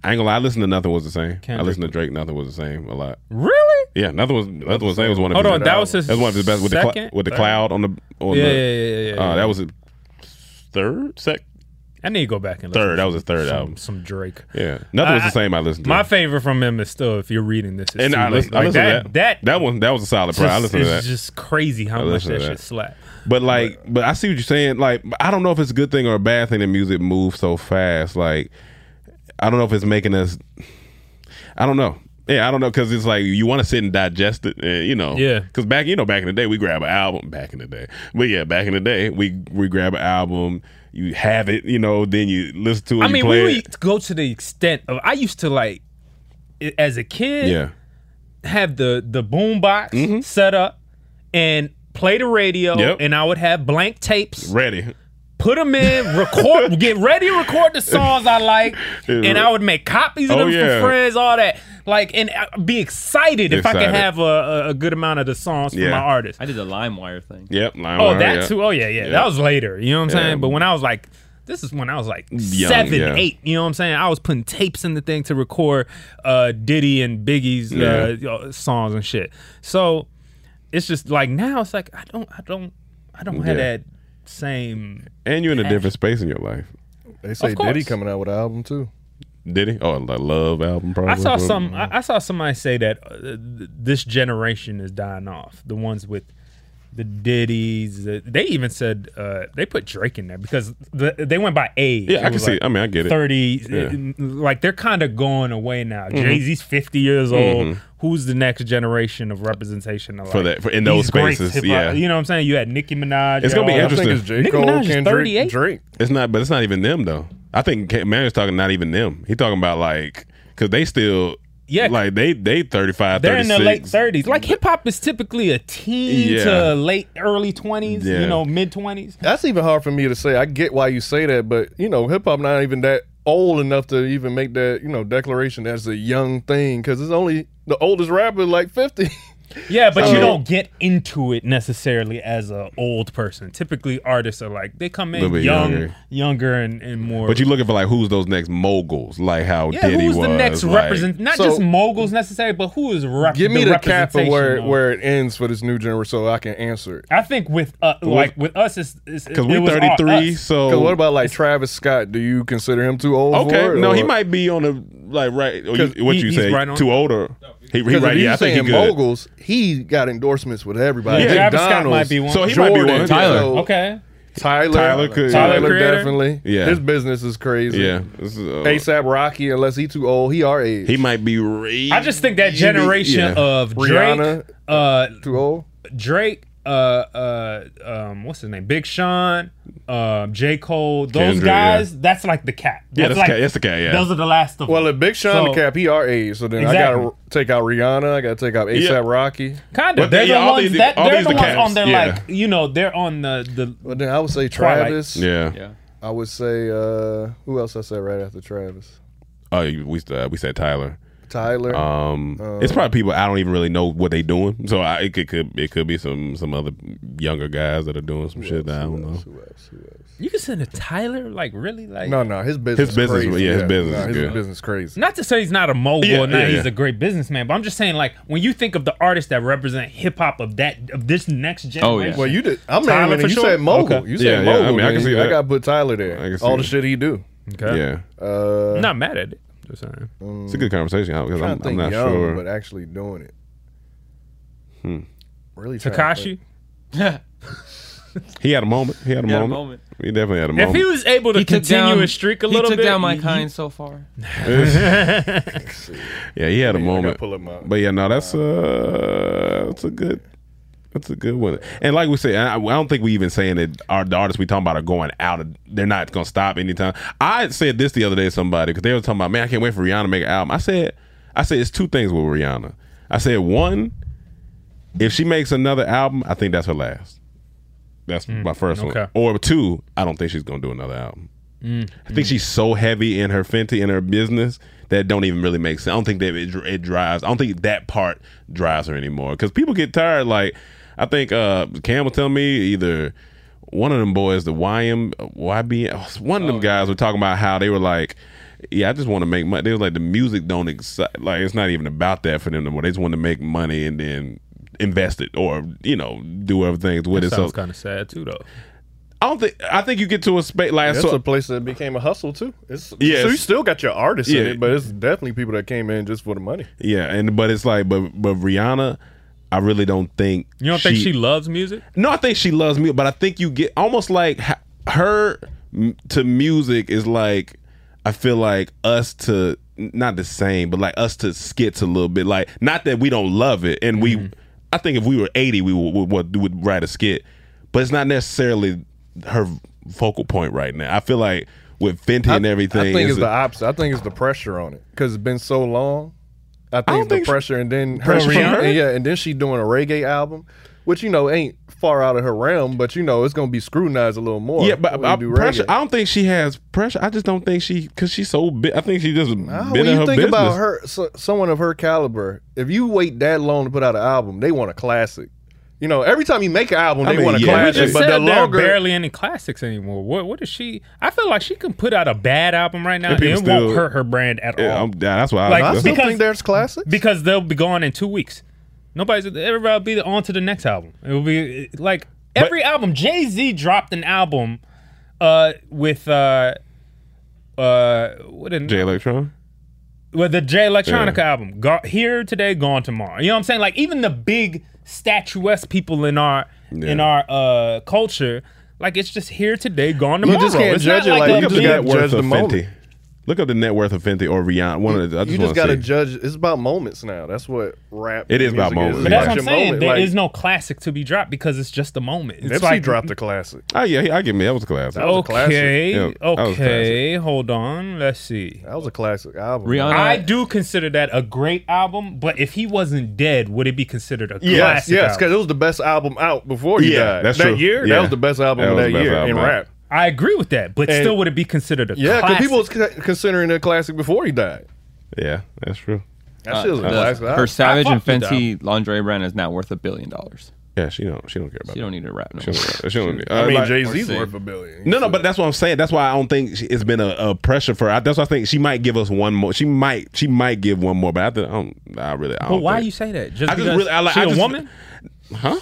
G: I ain't gonna lie. I listened to Nothing Was the Same.
H: Kendrick.
G: I listened to Drake. Nothing Was the Same a lot.
H: Really?
G: Yeah, Nothing Was Nothing Was the Same was one of
H: Hold
G: his
H: on, that was his
G: That's one of his best with the, cl-
H: second?
G: with the
H: Third?
G: cloud on the on
H: Yeah,
G: the,
H: yeah, yeah, yeah,
G: uh,
H: yeah.
G: that was his third sec
H: I need to go back and listen
G: third.
H: to
G: That was his third
H: some,
G: album.
H: Some Drake.
G: Yeah, Nothing Was
H: I-
G: the Same. I listened to.
H: My favorite from him is still If You're Reading This. It's
G: and
H: Too
G: I
H: Late.
G: listened, I
H: Like
G: listened
H: that,
G: to that.
H: that.
G: That one that was a solid project. I
H: Just,
G: listened to
H: it's
G: that.
H: just crazy how
G: I
H: much
G: listened
H: that
G: to
H: shit
G: that.
H: slap.
G: But like, but I see what you're saying. Like, I don't know if it's a good thing or a bad thing that music moves so fast. Like, I don't know if it's making us. I don't know. Yeah, I don't know because it's like you want to sit and digest it, and, you know.
H: Yeah.
G: Because back, you know, back in the day, we grab an album. Back in the day, but yeah, back in the day, we we grab an album. You have it, you know. Then you listen to it.
H: I
G: you
H: mean,
G: play
H: we
G: it.
H: would go to the extent of I used to like, i- as a kid,
G: Yeah.
H: have the the boom box
G: Mm-hmm.
H: set up and play the radio,
G: Yep.
H: and I would have blank tapes.
G: Ready.
H: Put them in, record, get ready to record the songs I like, and I would make copies of
G: Oh,
H: them
G: yeah.
H: for friends, all that. Like, and I'd be excited if I could
G: Excited.
H: have a, a, a good amount of the songs from
G: Yeah.
H: my artist.
K: I did the LimeWire thing.
G: Yep.
H: Oh,
G: LimeWire,
H: that
G: yeah.
H: too. Oh, yeah, yeah,
G: Yeah.
H: That was later. You know what I'm
G: Yeah.
H: saying? But when I was like, this is when I was like
G: Young,
H: seven,
G: yeah.
H: eight. You know what I'm saying? I was putting tapes in the thing to record uh, Diddy and Biggie's uh,
G: Yeah.
H: songs and shit. So it's just like now it's like I don't, I don't, I don't have
G: Yeah.
H: that same.
G: And you're in a
H: passion.
G: different space in your life.
D: They say
H: Of course.
D: Diddy coming out with an album too.
G: Did he? Oh, like Love album, probably.
H: I saw some. I, I saw somebody say that uh, th- this generation is dying off. The ones with the Diddy's. The, they even said uh, they put Drake in there because the, they went by age.
G: Yeah, I
H: It
G: can
H: was
G: see.
H: like
G: I mean, I get it.
H: Thirty.
G: Yeah.
H: Like they're kind of going away now.
G: Mhm.
H: Jay Z's fifty years old.
G: Mhm.
H: Who's the next generation of representation of
G: For
H: like,
G: that- for- in those
H: these great
G: spaces,
H: hip-hop-
G: yeah.
H: You know what I'm saying? You had Nicki Minaj.
G: It's gonna be
H: y'all.
G: interesting.
D: I think it's J.
H: Nicki
D: Cole,
H: Minaj is
D: Kendrick,
H: thirty-eight.
D: Drake.
G: It's not, but it's not even them though. I think Man's talking not even them. He talking about like because they still
H: Yeah.
G: like they they thirty-five,
H: They're in their late
G: thirty-six.
H: thirties. Like hip hop is typically a teen
G: Yeah.
H: to late early twenties.
D: Yeah.
H: You know, mid twenties.
D: That's even hard for me to say. I get why you say that, but you know, hip hop not even that old enough to even make that you know declaration as a young thing because it's only the oldest rapper is like fifty.
H: Yeah, but
D: So-
H: you don't get into it necessarily as a old person. Typically, artists are like they come in
G: Little bit
H: young,
G: younger.
H: younger, and, and more.
G: But you're looking for like who's those next moguls, like how
H: yeah,
G: Diddy
H: who's
G: was.
H: the next
G: like,
H: represent? Not
D: So-
H: just moguls necessarily, but who is rep-
D: Give me the, cap of
H: representation
D: where
H: of-
D: where it ends for this new generation, so I can answer it.
H: I think with uh, like with us, it's
G: Because we thirty-three, so
D: Because what about like Travis Scott? Do you consider him too old?
G: okay,
D: for it,
G: no, he
D: or-
G: might be on the like right. Or you,
D: 'Cause
G: what
D: he-
G: you
D: he's
G: say?
D: right on-
G: Too old or he, he
D: Because
G: right?
D: if
G: Yeah, I
D: you're
G: think he
D: saying
G: good.
D: moguls, he got endorsements with everybody.
G: Yeah. Travis Scott
D: McDonald's,
H: might be one.
G: So he might be
D: Jordan,
G: one.
K: Tyler.
D: so-
H: Okay.
D: Tyler,
G: Tyler could-
D: Tyler,
H: Tyler, creator?
D: definitely.
G: Yeah.
D: His business is crazy.
G: Yeah, this is, uh,
D: ASAP Rocky, unless he too old, he our age.
G: he might be. Re-
H: I just think that generation
G: Yeah.
H: of Drake,
D: Rihanna,
H: uh,
D: too old.
H: Drake, uh, uh, um, what's his name? Big Sean, uh, J. Cole, those
G: Kendrick,
H: guys, that's like the cap.
G: Yeah, that's
H: like,
G: the cat. That's the cat. Yeah.
H: Those are the last of
D: Well,
H: them.
D: if Big Sean
H: So-
D: the cap, he our age. So then
H: Exactly.
D: I gotta take out Rihanna. I gotta take out ASAP
G: Yeah.
D: Rocky.
H: Kind
G: But
H: of. They're
G: they-
H: the
G: yeah, all
H: ones
G: these-
H: that
G: all
H: they're
G: these
H: the
G: the
H: ones
G: caps,
H: on their
G: yeah.
H: like, you know, they're on the the
D: But then I would say
H: Twilight.
D: Travis.
G: yeah.
K: Yeah.
D: I would say uh, who else I said right after Travis?
G: Oh, we uh, we said Tyler.
D: Tyler.
G: Um,
D: Um,
G: it's probably people I don't even really know what they doing. So I, it could, could it could be some some other younger guys that are doing some
D: who
G: shit
D: else,
G: that I
D: who
G: don't know.
D: else, who else, who else?
H: You can send a Tyler, like really, like
D: No, no, his business.
G: His business-
D: is crazy.
G: yeah, his business
D: no,
G: is
D: his
G: good.
D: business crazy.
H: Not to say he's not a mogul
G: Yeah,
H: or not
G: yeah,
H: he's
G: yeah.
H: a great businessman, but I'm just saying like when you think of the artists that represent hip hop of that of this next generation.
K: Oh, yeah.
D: Well, you did. I'm
H: Tyler
D: naming it.
H: for
D: You
H: sure?
D: said mogul.
H: Okay.
D: You said
G: Yeah, yeah, I
D: mogul.
G: mean, I can
D: man.
G: see
D: I
G: that.
D: got to put Tyler there.
G: I can see
D: All the
G: that.
D: shit he do.
H: Okay.
G: Yeah,
D: Uh,
H: I'm not mad at it. Just saying.
G: it's a good conversation because
D: trying
G: I'm,
D: to
G: I'm
D: think
G: not
D: young,
G: sure.
D: but actually doing it.
G: Hmm.
D: Really, trying to
H: Takashi.
K: Yeah.
G: He had a moment. He had a
K: He had a
G: moment.
K: moment.
G: He definitely had a
H: If
G: moment.
H: he was able to
K: He took
H: continue
K: down
H: his streak a
K: he
H: little
K: took
H: bit,
K: down Mike
H: he-
K: Hines so far.
G: yeah, he had a
D: Yeah, I
G: moment.
D: gotta pull him up.
G: But yeah, no, that's uh, that's a good, that's a good one. And like we said, I, I don't think we even saying that our the artists we talking about are going out. Of, they're not gonna stop anytime. I said this the other day to somebody because they were talking about, man, I can't wait for Rihanna to make an album. I said, I said it's two things with Rihanna. I said one, if she makes another album, I think that's her last. That's my first
H: okay.
G: one. Or two, I don't think she's gonna do another album. I think she's so heavy in her Fenty in her business that it don't even really make sense. I don't think that it, it drives. I don't think that part drives her anymore because people get tired. Like I think uh, Cam was telling me either one of them boys, the Y M Y B, one of them guys were talking about how they were like, yeah, I just want to make money. They was like, the music don't excite, like it's not even about that for them anymore. They just want to make money and then invest it or you know do other things with
H: That
G: it.
H: sounds
G: So
H: kind of sad too, though.
G: I don't think I think you get to a space like
D: That's
G: so,
D: a place that became a hustle too. It's,
G: Yes.
D: so you still got your artists in
G: Yeah.
D: it, but it's definitely people that came in just for the money.
G: yeah, and but it's like but but Rihanna, I really don't think
H: You don't think she loves music?
G: No, I think she loves music, but I think you get almost like ha- her m- to music is like I feel like us to not the same, but like us to skits a little bit. Like not that we don't love it, and
H: Mm-hmm.
G: we. I think if we were eighty, we would, would, would, would write a skit, but it's not necessarily her focal point right now. I feel like with Fenty and everything,
D: I think it's
G: a-
D: the opposite. I think it's the pressure on it because it's been so long. I think
G: don't
D: it's the
G: think she-
D: pressure, and then her,
G: Pressure
D: she-
G: from her?
D: and yeah, and then she doing a reggae album, which you know ain't far out of her realm, but you know it's gonna be scrutinized a little more.
G: Yeah, but
D: when
G: I,
D: you do
G: pressure.
D: reggae.
G: I don't think she has pressure. I just don't think she because she's so big. I think she just
D: Ah,
G: been
D: when
G: in
D: you
G: her
D: think
G: business.
D: about her, so, someone of her caliber, if you wait that long to put out an album, they want a classic. You know, every time you make an album,
G: I
D: they
G: mean,
D: want a
G: yeah.
H: We
D: classic.
H: just
D: But
H: said
D: the
H: there are
D: longer,
H: barely any classics anymore. What what is she? I feel like she can put out a bad album right now and,
G: And
H: it
G: people still-
H: won't hurt her brand at
G: Yeah,
H: all.
G: I'm, yeah, that's why.
H: Like,
G: I,
D: I
G: that's,
D: still
H: because-
D: think there's classics.
H: Because they'll be gone in two weeks. Nobody's everybody will be on to the next album. It will be like every album. Jay-Z dropped an album uh, with uh, uh, what did
G: Jay Electron.
H: with the Jay Electronica
G: Yeah.
H: album. Go, here today, gone tomorrow. You know what I'm saying? Like even the big statuesque people in our
G: Yeah.
H: in our uh, culture, like it's just here today, gone tomorrow.
D: just can't
H: It's
D: judge
H: not
D: it like
H: a
D: you
G: Look up
D: just
G: the
H: big-
D: gotta
G: net worth
D: judge the
G: of
D: moment.
G: Fenty. Look up the net worth of Fenty or Rihanna. One of the, I just
D: you just
G: got
D: got to judge. It's about moments now. That's what rap.
G: It is about
D: music
G: moments.
H: But that's
G: Like
H: what I'm
D: your
H: saying.
D: moment.
H: There
D: Like,
H: is no classic to be dropped because it's just a moment. It's
D: Nipsey
H: like
D: dropped a classic.
G: Oh yeah, I give me that was a class.
D: That was a classic.
H: Okay,
G: Yeah, that was
H: okay, hold on. Let's see.
D: That was a classic album.
K: Rihanna-
H: I do consider that a great album, but if he wasn't dead, would it be considered a
D: Yes,
H: classic?
D: yes,
H: album?
D: because it was the best album out before he
G: Yeah,
D: died.
G: that's
D: that
G: true.
D: year,
G: Yeah.
D: that was the best album
G: That
D: of
G: was
D: that
G: the best
D: year
G: album
D: in
G: out.
D: rap.
H: I agree with that, but
D: And-
H: still, would it be considered a
D: Yeah, because
H: classic?
D: people was c- considering it a classic before he died.
G: Yeah, that's true.
D: That shit was a
K: Uh,
D: classic
K: the-
D: album.
K: her Savage
H: I
K: and
H: fuck with
K: Fenty lingerie brand is now worth a billion dollars.
G: Yeah, she don't. She don't care about.
K: She
G: that.
K: don't need to rap no
G: She
K: more.
G: don't. She don't.
D: I
G: uh,
D: mean,
G: like-
D: Jay Z's
K: sing.
D: worth a billion.
G: No, no, but that's what I'm saying. That's why I don't think she, it's been a, a pressure for her. That's why I think she might give us one more. She might. She might give one more, but I, think, I don't. I really. I
H: But
G: don't
H: why
G: think.
H: you say that? Just
G: I just
H: because
G: really- I like-
H: she
G: I
H: a
G: just-
H: woman?
G: Huh?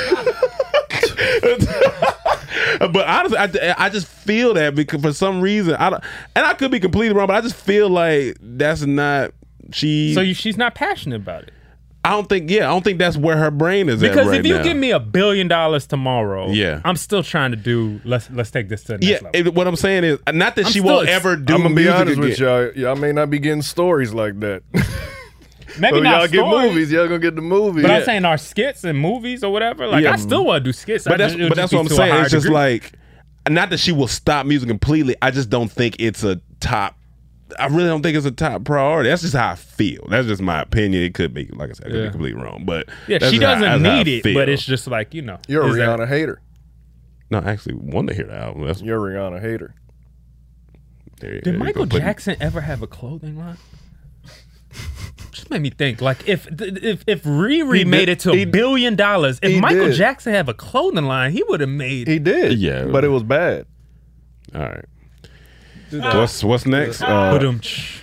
G: But honestly, I, I just feel that because for some reason I don't, and I could be completely wrong, but I just feel like that's not she.
H: So you, she's not passionate about it.
G: I don't think. Yeah, I don't think that's where her brain is
H: Because
G: at right
H: if you
G: now.
H: give me a billion dollars tomorrow,
G: Yeah.
H: I'm still trying to do. Let's let's take this to the
G: yeah,
H: next level.
G: it- what I'm saying is not that
H: I'm
G: she
H: still
G: won't
H: ex-
G: ever do.
D: I'm gonna be
G: music
D: honest
G: again.
D: with y'all. Y'all may not be getting stories like that.
H: Maybe
D: so
H: not
D: y'all get
H: stories,
D: movies. Y'all gonna get the movies.
H: But I'm saying our skits and movies or whatever. Like
G: Yeah.
H: I still want to do skits.
G: But
H: I
G: that's
H: just- it would
G: but
H: just
G: that's what I'm
H: be to a
G: saying.
H: higher
G: It's just
H: degree.
G: like not that she will stop music completely. I just don't think it's a top. I really don't think it's a top priority. That's just how I feel. That's just my opinion. It could be, like I said, I could
H: Yeah.
G: be completely wrong. But
H: yeah,
G: that's
H: she
G: just how-
H: doesn't
G: that's how I
H: need it,
G: feel.
H: but it's just like you know.
D: You're a
H: is that-
D: Rihanna hater.
G: no. I actually want to hear the album. That's
D: You're a Rihanna hater.
G: there, there
H: Did
G: you
H: Michael
G: go. Put-
H: Jackson ever have a clothing line? Just made me think. Like if if if Riri
D: He
H: made
D: did-
H: it to a
D: he-
H: billion dollars, if
D: he
H: Michael
D: did.
H: Jackson had a clothing line, he would have made.
D: He did.
G: Yeah.
D: but it was bad.
G: All right. What's what's next? Uh,
H: Ba-dum-tsh.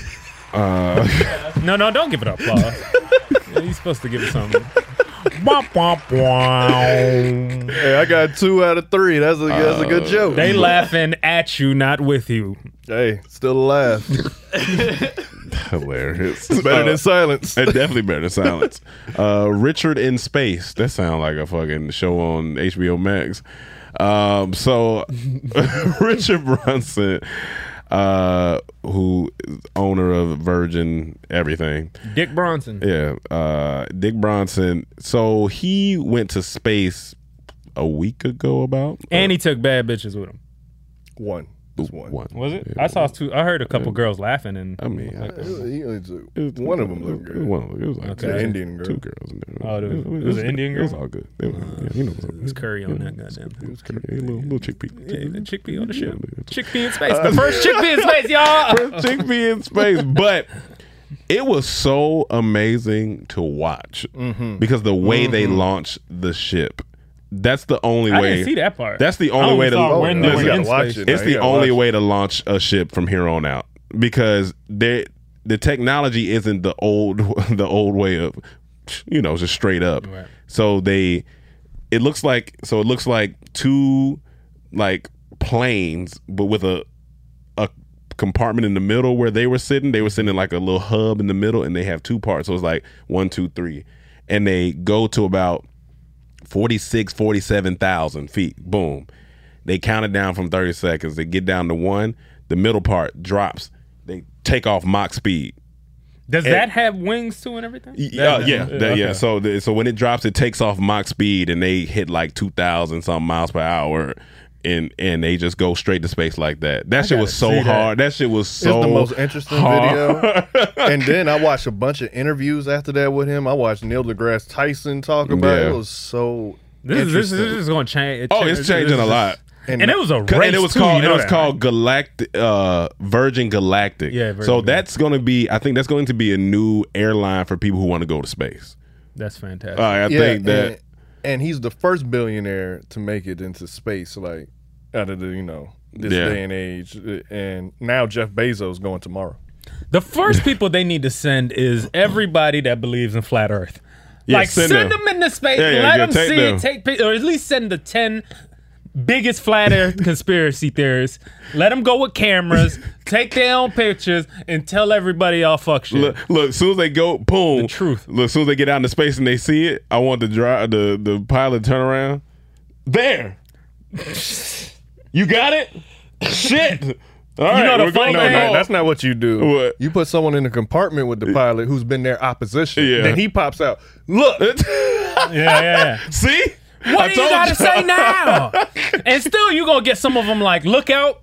H: no, no, don't give it up, Paul. Yeah, he's supposed to give it something. Womp, womp, womp.
D: Hey, I got two out of three. That's a that's a good joke.
H: They laughing at you, not with you.
D: Hey, still alive.
G: hilarious.
D: Better
G: Uh,
D: than silence.
G: It's definitely better than silence. Uh, Richard in Space. That sounds like a fucking show on H B O Max. Um, so Richard Brunson, uh, who is owner of Virgin everything.
H: Dick Bronson.
G: Yeah, uh, Dick Bronson. So he went to space a week ago about.
H: And he took bad bitches with him.
D: One. Just one.
G: One.
H: Was it?
G: Yeah.
H: I saw two. I heard a couple girls laughing, and
G: I mean, I-
D: It was- he was-
G: It was-
D: one of them looked
G: it was
D: good.
G: One of them. It was like
H: Okay.
G: two,
D: The Indian girl.
G: two girls. In there.
H: Oh, it was- it was an Indian
G: It was
H: girl?
G: all good. It was, yeah, you know, it
H: It's Curry on that goddamn.
G: It was Curry. A little, little chickpea.
H: Yeah, the chickpea on the ship. Chickpea in space. The first chickpea in space, y'all.
G: First chickpea in space, but it was so amazing to watch
H: Mm-hmm.
G: because the way they launched the ship. That's the only
H: I
G: way.
H: didn't see that part.
G: That's the
H: I
G: only
H: only
G: way to.
H: saw when they
G: listen,
H: were in
D: watch
H: space.
D: it.
G: it's
D: Now
G: the
D: you gotta
G: only
D: watch
G: way to launch a ship from here on out. because they the technology isn't the old the old way of, you know, just straight up.
H: Right.
G: So they it looks like so it looks like two like planes, but with a a compartment in the middle where they were sitting. They were sitting in like a little hub in the middle, and they have two parts. So it's like one, two, three, and they go to about forty-six, forty-seven thousand feet. Boom. They count it down from thirty seconds. They get down to one. The middle part drops. They take off Mach speed.
H: Does
G: And-
H: that have wings too and everything?
G: Yeah, yeah,
H: That-
G: that- yeah.
H: okay.
G: So, the, so when it drops, it takes off Mach speed, and they hit like two thousand some miles per hour, and and they just go straight to space like that. That
D: I
G: shit
D: gotta
G: was so
D: see that.
G: hard. That shit was so
D: It's the most interesting
G: hard.
D: video. And then I watched a bunch of interviews after that with him. I watched Neil deGrasse Tyson talk about it.
G: Yeah.
D: It was so
H: This is, this, is,
D: interesting.
H: this is going to change.
G: Oh, it's changing a lot.
H: And, it was a race
G: and it was
H: too,
G: called
H: you know
G: it was
H: that,
G: called Galactic uh, Virgin Galactic.
H: Yeah, Virgin
G: so
H: Galactic.
G: that's going to be. I think that's going to be a new airline for people who want to go to space.
H: That's fantastic.
G: Uh, I
D: Yeah,
G: think that.
D: and, and he's the first billionaire to make it into space, like out of the you know this
G: Yeah.
D: day and age. And now Jeff Bezos going tomorrow.
H: The first people they need to send is everybody that believes in flat Earth.
G: Yeah,
H: like
G: send
H: send
G: them.
H: them into space,
G: Yeah, yeah,
H: let
G: yeah,
H: them
G: take
H: see
G: them.
H: it, take pic- or at least send the ten biggest flat Earth conspiracy theorists. Let them go with cameras, take their own pictures, and tell everybody y'all fuck shit.
G: Look, look, as soon as they go, boom.
H: The truth.
G: Look, as soon as they get out into space and they see it, I want the drive, the the pilot to turn around. There. You got it? Shit. All right,
H: know the
G: we're
H: funny
G: going
H: thing?
D: No,
G: on.
D: that's not what you do.
G: What?
D: You put someone in a compartment with the pilot who's been their opposition.
G: Yeah.
D: Then he pops out. Look.
H: yeah, yeah, yeah.
G: See?
H: What
G: I
H: do you
G: told
H: gotta
G: you.
H: say now? And still, you gonna get some of them like, look out.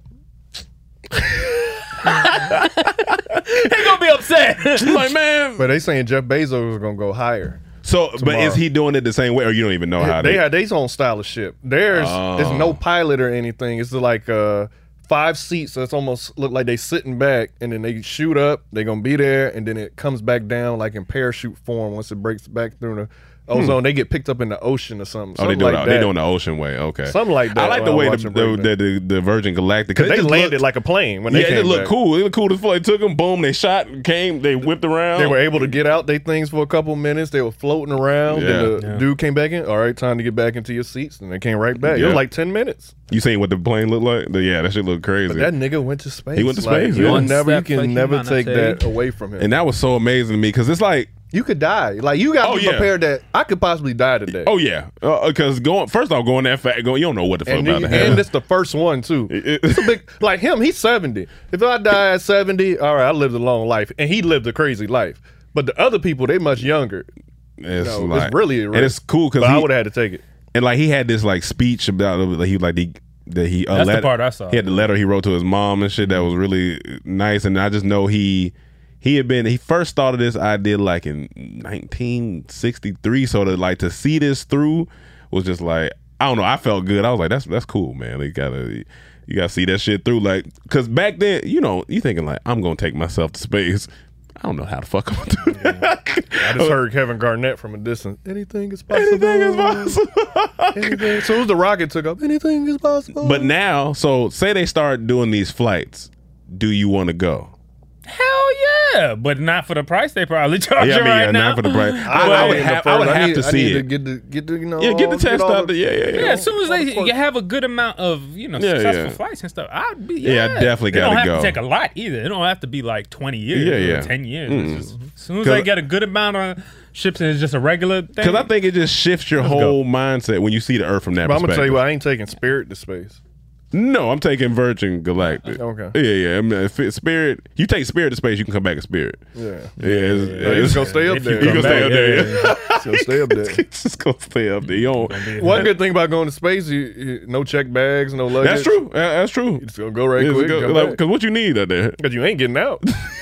H: They gonna be upset.
G: Like, man.
D: But they saying Jeff Bezos is gonna go higher.
G: So, but
D: Tomorrow.
G: is he doing it the same way, or you don't even know how
D: They
G: they?
D: have their own style of ship. There's
G: Oh.
D: there's no pilot or anything. It's like uh, five seats. So it's almost look like they sitting back, and then they shoot up. They're gonna be there, and then it comes back down like in parachute form. Once it breaks back through the ozone, they get picked up in the ocean or something.
G: Hmm. Oh, they
D: Something
G: do
D: like
G: it.
D: that.
G: They doing the ocean way. Okay,
D: Something like that
G: I like the
D: while
G: way the
D: watching
G: the,
D: breakdown.
G: the, the, the Virgin Galactic
D: Because they
G: it just
D: landed
G: looked-
D: like a plane when
G: yeah,
D: they came
G: it looked
D: back.
G: cool. It looked cool as fuck. They took them, boom. They shot, came, they whipped around.
D: They were able to get out their things for a couple minutes. They were floating around.
G: Yeah.
D: Then the
H: Yeah.
D: dude came back in. All right, time to get back into your seats. And they came right back. It
G: Yeah.
D: was like ten minutes.
G: You seen what the plane looked like? The- yeah, that shit looked crazy.
D: But that nigga went to space.
G: He went to
D: Like,
G: space,
D: you'll
G: yeah.
H: One
D: never, you
H: step for
D: can never take
H: humanity.
D: that away from him.
G: and that was so amazing to me because it's like,
D: you could die. Like you got to
G: Oh,
D: be
G: yeah.
D: prepared that I could possibly die today.
G: oh yeah, because going first off, going that fast, going, you don't know what the fuck
D: and,
G: about
D: you-
G: to happen.
D: and it's the first one too.
G: It-
D: It's a big like him. He's seventy. If I die at seventy, all right, I lived a long life, and he lived a crazy life. But the other people, they much younger.
G: It's,
D: No,
G: like,
D: it's really a
G: and it's cool because
D: But I would have had to take it.
G: and like he had this like speech about like, he like the that he a
H: That's the
G: letter-
H: part I saw.
G: He had the letter he wrote to his mom and shit that was really nice, and I just know he he had been he first started this idea like in nineteen sixty-three, so to like to see this through was just like I don't know. I felt good. I was like that's that's cool, man. You gotta you gotta see that shit through, like because back then you know you thinking like I'm gonna take myself to space. I don't know how the fuck I'm gonna do that.
D: I just heard Kevin Garnett from a distance. Anything is possible.
G: Anything is possible.
D: Anything. As soon as the rocket took up, anything is possible.
G: But now, so say they start doing these flights. Do you want to go?
H: Hell yeah, but not for the price they probably charge
G: Yeah, I
H: you
G: mean,
H: right
G: yeah,
H: now.
G: not for the price. I,
D: Well,
G: I would
D: in the
G: have, I would
D: first-
G: have
D: need-
G: to
D: I
G: see
D: need
G: it.
D: To get the get the you know
G: Yeah, get the test
D: all
G: out. The, yeah, yeah, yeah.
H: Yeah, as soon as
D: all
H: they
D: the
H: you
D: quirks.
H: have a good amount of you know
G: Yeah,
H: successful
G: yeah.
H: flights and stuff, I'd be
G: Yeah,
H: yeah.
G: I definitely
H: It don't
G: gotta
H: have
G: go.
H: to take a lot either. It don't have to be like twenty years.
G: Yeah,
H: or
G: yeah.
H: ten years.
G: Mm.
H: It's just- as soon as
G: 'Cause-
H: they get a good amount of ships and it's just a regular thing.
G: Because I think it just shifts your
H: Let's
G: whole mindset when you see the Earth from that
D: But I'm gonna
G: perspective.
D: tell you what, I ain't taking Spirit to space.
G: No, I'm taking Virgin Galactic.
D: Okay.
G: Yeah, yeah. I mean, if it's Spirit, you take Spirit to space, you can come back as Spirit.
D: Yeah.
G: Yeah, it's,
D: Yeah, you just gonna stay up
H: If you
D: there.
G: You
H: come
G: gonna stay
H: back,
G: up there.
H: yeah, yeah,
G: Yeah.
D: So stay up there.
G: just gonna stay up there. You don't,
D: One good thing about going to space, you, you no check bags, no luggage.
G: that's true. Uh, That's true.
D: You just gonna go right quick.
G: Because what you need out there?
D: Because you ain't getting out.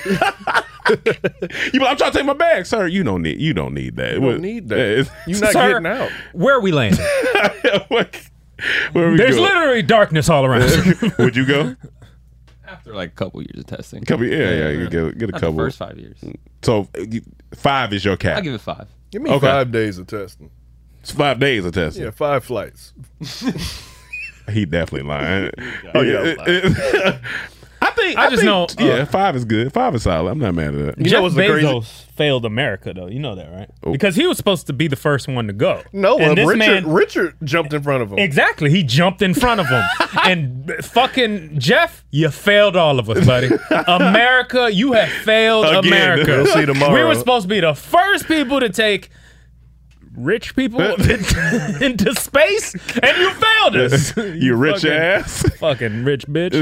G: You, be like, I'm trying to take my bag, sir. You don't need. You don't need that.
D: You don't need that. You not
H: Sir,
D: getting out.
H: where are we landing?
G: Where we
H: There's
G: go?
H: literally darkness all around.
G: Would you go?
K: After like a couple years of testing.
G: Couple, yeah, yeah. You get get a
K: Not
G: couple.
K: The first five years.
G: So you, five is your cap.
K: I'll give it five.
D: Give me
G: Okay.
D: five days of testing.
G: It's five days of testing.
D: Yeah, five flights.
G: He definitely lying.
D: Oh, yeah, I'm
G: I think
L: I just
G: think,
L: know, uh,
G: Yeah, five is good. Five is solid. I'm not mad at that.
L: Jeff
D: know what's the
L: Bezos
D: crazy-
L: failed America, though. You know that, right? Because he was supposed to be the first one to go.
D: No,
L: and
D: uh,
L: this
D: Richard
L: man,
D: Richard jumped in front of him.
L: exactly. He jumped in front of him, and fucking Jeff, you failed all of us, buddy. America, you have failed
G: Again.
L: America.
D: We'll see tomorrow.
L: We were supposed to be the first people to take rich people into, into space, and you failed us.
G: You rich
L: fucking,
G: ass.
L: fucking rich bitch.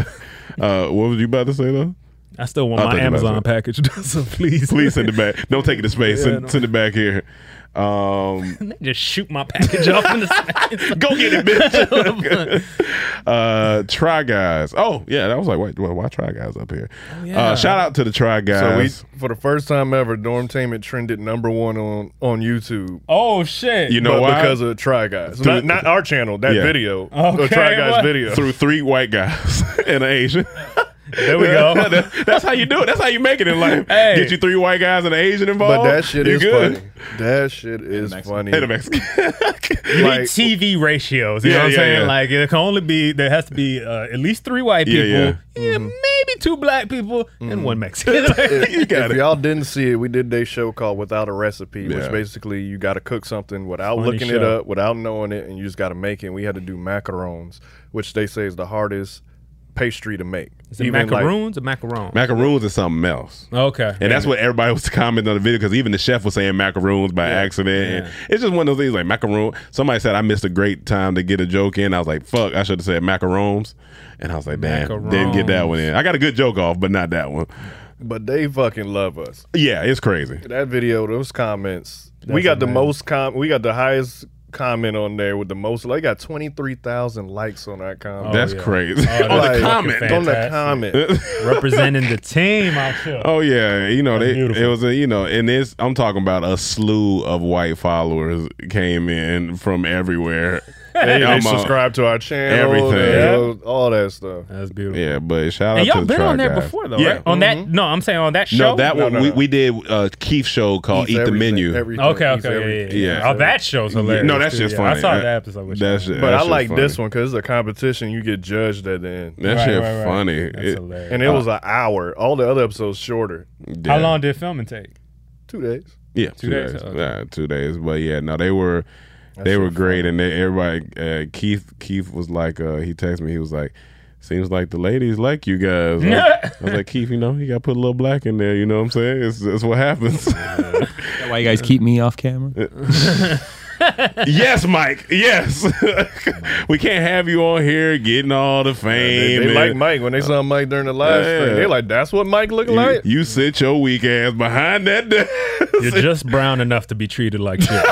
G: Uh, what was you about to say though?
L: I still want
G: I'll
L: my
G: take it back,
L: Amazon
G: sir.
L: package, so please,
G: Please send it back. Don't take it to space.
L: Yeah,
G: send,
L: no.
G: send it back here. Um,
L: They just shoot my package off in the space.
G: go get it, bitch. uh, Try Guys. Oh yeah, that was like, wait, why Try Guys up here?
L: yeah.
G: Uh, shout out to the Try
D: So
G: Guys.
D: we, for the first time ever, Dormtainment trended number one on, on YouTube.
L: Oh shit!
G: You know
D: but
G: why?
D: because of Try Guys, not, not our channel. That
G: Yeah.
D: video,
L: Okay,
D: the Try Guys
L: what?
D: video.
G: Through three white guys and an Asian.
L: There we go.
G: That- that's how you do it. That's how you make it in life.
L: Hey.
G: Get you three white guys and an Asian involved.
D: But that shit
G: you
D: is
G: good.
D: funny. That shit is funny.
G: And a Mexican.
L: You
D: Like-
L: need T V ratios. You
G: Yeah,
L: know what I'm
G: yeah,
L: saying?
G: yeah.
L: Like it can only be there has to be uh, at least three white
G: Yeah,
L: people,
G: yeah.
L: yeah, maybe two black people, and one Mexican.
G: You got
D: if
G: it.
D: y'all didn't see it, we did a show called Without a Recipe,
G: Yeah.
D: which basically you got to cook something without
L: Funny
D: looking it
L: show.
D: up, without knowing it, and you just got to make it. And we had to do macarons, which they say is the hardest pastry to make.
L: Is it
D: Even like-
L: macaroons or macaron?
G: Macaroons is something else.
L: Okay,
G: And that's what everybody was commenting on the video because even the chef was saying macaroons by accident. And
L: Yeah.
G: it's just one of those things like macaroon. Somebody said I missed a great time to get a joke in. I was like, fuck, I should have said macarons. And I was like, damn, didn't get that one in. I got a good joke off, but not that one.
D: but they fucking love us.
G: Yeah, it's crazy.
D: That video, those comments, we
L: That's
D: got the
L: amazing.
D: most com. We got the highest comment on there with the most. Like, got twenty three thousand likes on that comment.
G: That's
L: yeah.
G: crazy.
L: Oh,
G: on
L: that's
G: the
L: fucking
G: comment.
L: fantastic.
D: on the comment.
L: representing the team out here.
G: Oh yeah, you know
L: That's
G: they,
L: beautiful.
G: it was a you know, and this I'm talking about a slew of white followers came in from everywhere.
D: They, they
G: I'm, uh,
D: subscribe to our channel,
G: everything.
D: they- all, all that stuff.
L: That's beautiful.
G: Yeah, but shout
L: And
G: out
L: y'all
G: to the
L: been
G: Try
L: on there
G: Guys.
L: before though,
G: Yeah.
L: right? On that? No, I'm saying on that show.
G: No, that
D: No,
G: one
D: no,
G: we,
D: no.
G: we did uh, Keith's show called
D: Eats
G: Eat the
D: everything,
G: Menu.
D: everything,
L: Okay,
D: eats
L: okay, yeah,
D: everything.
L: yeah, yeah.
G: Yeah.
L: Oh, that show's hilarious.
G: No, that's
L: too,
G: just
L: yeah.
G: funny.
L: I saw
G: Uh,
L: that episode. With
G: That's
L: you.
G: just-
D: But
G: that
D: I
G: shit's
D: like
G: funny.
D: this one because it's a competition. You get judged at the end,
G: That
L: Right,
G: shit
L: right, right.
G: funny.
L: That's
G: It-
L: hilarious.
D: and it was an hour. All the other episodes shorter.
G: yeah.
L: How long did filming take?
D: Two days.
G: Yeah, two,
L: Two
G: days.
L: days? Okay.
G: Yeah, two days. But yeah, no, they were they
D: shit
G: were great,
D: funny.
G: and they, everybody. Uh, Keith Keith was like, uh, he texted me. He was like, "Seems like the ladies like you guys." I, I was like, Keith, you know, you got to put a little black in there. You know what I'm saying? It's that's what happens.
K: Why you guys keep me off camera?
G: Yes, Mike. Yes, we can't have you on here getting all the
D: They,
G: fame.
D: they
G: and-
D: like Mike when they saw Mike during the live
G: Yeah.
D: stream. They like, that's what Mike look
G: You,
D: like.
G: you sit your weak ass behind that desk.
L: You're just brown enough to be treated like shit.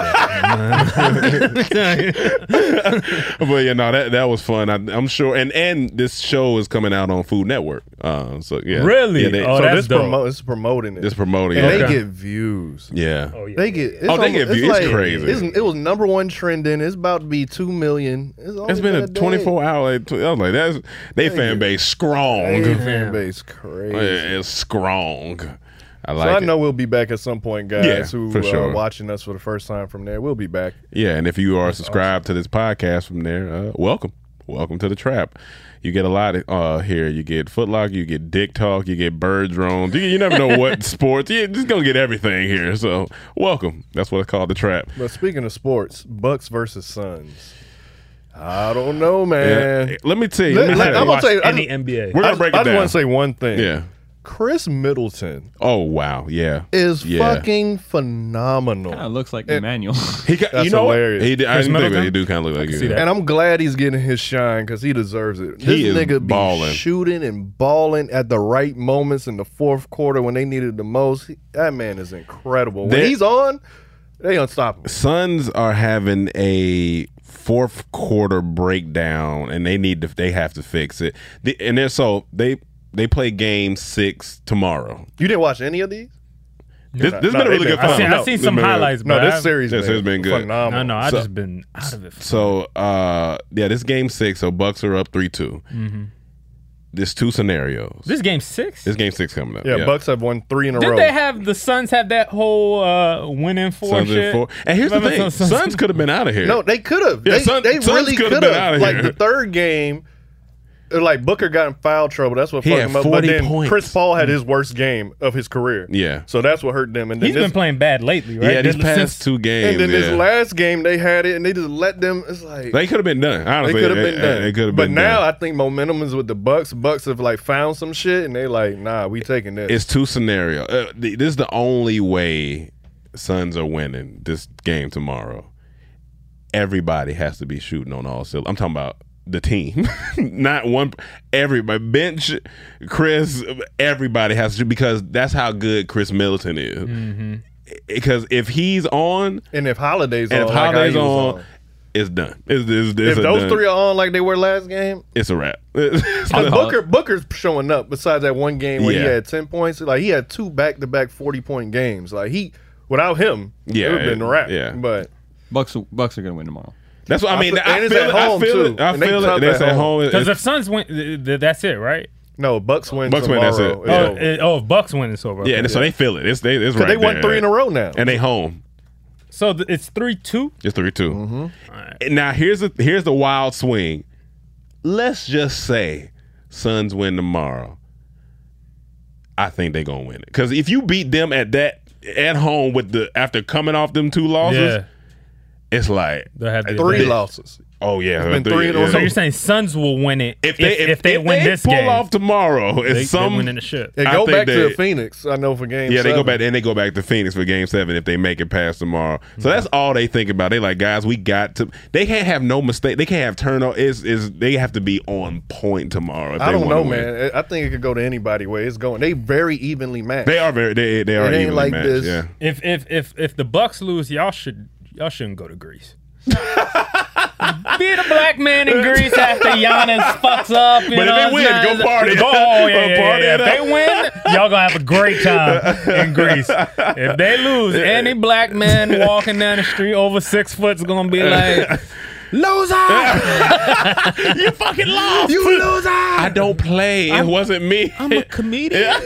G: But yeah, no, that that was fun. I, I'm sure, and and this show is coming out on Food Network. Uh, so yeah,
L: Really?
G: Yeah, they,
L: Oh,
D: so
L: that's
D: this,
L: dope.
D: promo- this is promoting it.
G: this promoting.
D: and
G: it.
D: they
L: Okay.
D: get views.
G: Yeah.
L: Oh, yeah.
D: They get. It's
G: Oh, they
D: almost-
G: get views. It's
D: like-
G: crazy.
D: it's- it was number one trending. It's about to be two million. It's, only
G: It's been a
D: day.
G: twenty-four hour. Like, I was like, that's they fan base strong.
D: Hey, fan base crazy.
G: It's strong. I
D: So
G: like
D: I
G: it.
D: know we'll be back at some point, guys.
G: Yeah,
D: who
G: for sure.
D: are watching us for the first time from there. We'll be back.
G: Yeah, and if you are subscribed to this podcast from there, uh, welcome. Welcome to the trap. You get a lot uh, here. You get Foot Locker, you get Dick Talk, you get Bird Drones. You, you never know what sports. You're just going to get everything here. So, welcome. That's what it's called, the trap.
D: But speaking of sports, Bucks versus Suns. I don't know, man.
G: Yeah. Let me tell you.
D: Let-
G: Let me
D: let-
G: tell you.
D: I'm gonna say I
L: Any
D: just-
L: N B A.
G: We're going
D: I
G: to break
D: I
G: it
D: just
G: down.
D: want to say one thing.
G: Yeah.
D: Chris Middleton
G: Oh, wow. Yeah.
D: is
G: Yeah.
D: fucking phenomenal.
K: Kind of looks like
D: And-
K: Emmanuel.
G: He got,
D: That's
G: you know what?
D: hilarious.
G: He, did- I
L: Chris
G: didn't think that
L: Middleton?
G: he do kind of look like you.
L: see that.
D: And I'm glad he's getting his shine because he deserves it. This
G: He is
D: nigga be
G: balling.
D: shooting and balling at the right moments in the fourth quarter when they needed the most. He- that man is incredible. When
G: They-
D: he's on, they unstoppable.
G: Suns are having a fourth quarter breakdown, and they need to. They have to fix it. The, and they're so they they play game six tomorrow.
D: You didn't watch any of these?
G: This,
D: No,
G: this has
D: no,
G: been a really
D: they
G: good
D: been-
G: fun.
L: I seen,
D: No,
L: I seen
G: This
L: some
G: been a-
L: highlights,
D: No,
L: but
D: this
L: I've-
D: series
G: This has been good.
D: phenomenal.
L: No, no, I
G: So-
L: just been out of it.
G: So uh, yeah, this game six. So Bucks are up three two.
L: Mm-hmm.
G: There's two scenarios.
L: This game six.
G: This game six coming up.
D: Yeah, Bucks have won three in a
L: Didn't
D: row.
L: they have the Suns have that whole uh, winning four
G: Suns in
L: shit?
G: four. And here's the
L: Remember
G: thing:
L: Suns-
G: Suns could have been out of here.
D: No, they could have.
G: Yeah,
D: they
G: Sun-
D: they
G: Suns
D: really
G: coulda
D: could
G: been
D: have.
G: outta
D: Like
G: here.
D: the third game, like Booker got in foul trouble. That's what
G: He
D: fucked
G: had
D: him up. But
G: forty
D: then
G: points.
D: Chris Paul had his worst game of his career.
G: Yeah.
D: So that's what hurt them. And then
L: He's
D: this,
L: been playing bad lately, right?
G: Yeah, these
L: Since-
G: past two games.
D: and then
G: yeah.
D: this last game they had it, and they just let them. It's like
G: They could have been done. Honestly,
D: they could have been
G: it-
D: done.
G: It could have
D: but
G: been
D: now
G: done.
D: I think momentum is with the Bucks. Bucks have like found some shit, and they like, nah, we taking this.
G: It's two scenarios. Uh, th- this is the only way Suns are winning this game tomorrow. Everybody has to be shooting on all cylinders. I'm talking about the team, not one. Everybody, bench, Chris, everybody has to, because that's how good Chris Middleton is.
L: Mm-hmm.
G: Because if he's on,
D: and if Holiday's
G: and
D: on,
G: if
D: like how
G: Holiday's
D: he was
G: on,
D: on.
G: it's done. It's, it's, it's
D: if
G: a
D: those
G: done.
D: three are on like they were last game,
G: it's a wrap.
D: because Booker Booker's showing up. Besides that one game where he
G: Yeah.
D: had ten points, like he had two back to back forty point games. Like he, without him,
G: Yeah,
D: it would have been a wrap.
G: yeah.
D: But
K: Bucks Bucks are gonna win tomorrow.
G: That's what I mean.
D: I
G: I,
D: feel- and it's
G: feel
D: at
G: it. I
D: home,
G: feel
D: too.
G: it. I
D: And they
G: feel
D: tough
G: it. It's
D: at
G: at
D: home.
G: home.
L: Because
G: It's-
L: if Suns win, th- th- that's it, right?
D: no, Bucks win
G: Bucks win,
D: tomorrow.
G: that's it.
D: It's
G: Yeah.
L: Oh,
D: over.
L: it, oh, if Bucks win, it's over.
G: Yeah,
L: Okay.
G: and so they feel it. It's they. It's
D: 'Cause
G: right
D: they won
G: there.
D: three in a row now.
G: and they home.
L: So th- it's three two.
G: It's three two.
D: Mm-hmm.
G: Now here's the here's the wild swing. Let's just say Suns win tomorrow. I think they're gonna win it, because if you beat them at that at home with the after coming off them two losses,
L: Yeah,
G: it's like
L: they have the
D: Three
L: advantage.
D: losses.
G: oh yeah,
D: It's been three in a
G: yeah.
D: row.
L: So you're saying Suns will win it
G: If they if,
L: they
G: if
L: win
G: they
L: this
G: pull
L: game?
G: off tomorrow, it's
L: they,
G: some
L: they winning the shit.
D: They
G: I
D: go
G: think
D: back
G: they-
D: to Phoenix. I know for game.
G: Yeah, they go
D: seven.
G: back and they go back to Phoenix for Game Seven if they make it past tomorrow. So that's all they think about. They like, guys, we got to. They can't have no mistake. They can't have turnover. Is is they have to be on point tomorrow. If
D: I
G: they
D: don't
G: wanna
D: know,
G: win.
D: man. I think it could go to anybody way it's going. They very evenly matched.
G: They are very. They they are
D: It ain't
G: evenly
D: like
G: matched.
D: this.
G: Yeah.
L: If if if if the Bucks lose, y'all should y'all shouldn't go to Greece. Be the black man in Greece after Giannis fucks up. You
G: But if
L: know
G: they
L: what
G: win,
L: I'm saying?
G: go party.
L: Go, oh, yeah,
G: Go
L: yeah,
G: party
L: yeah.
G: it
L: If
G: up.
L: they win, y'all gonna have a great time in Greece. If they lose, any black man walking down the street over six foot's gonna be like, loser!
G: You fucking lost.
L: You loser!
G: I don't play. It wasn't me.
L: I'm a comedian.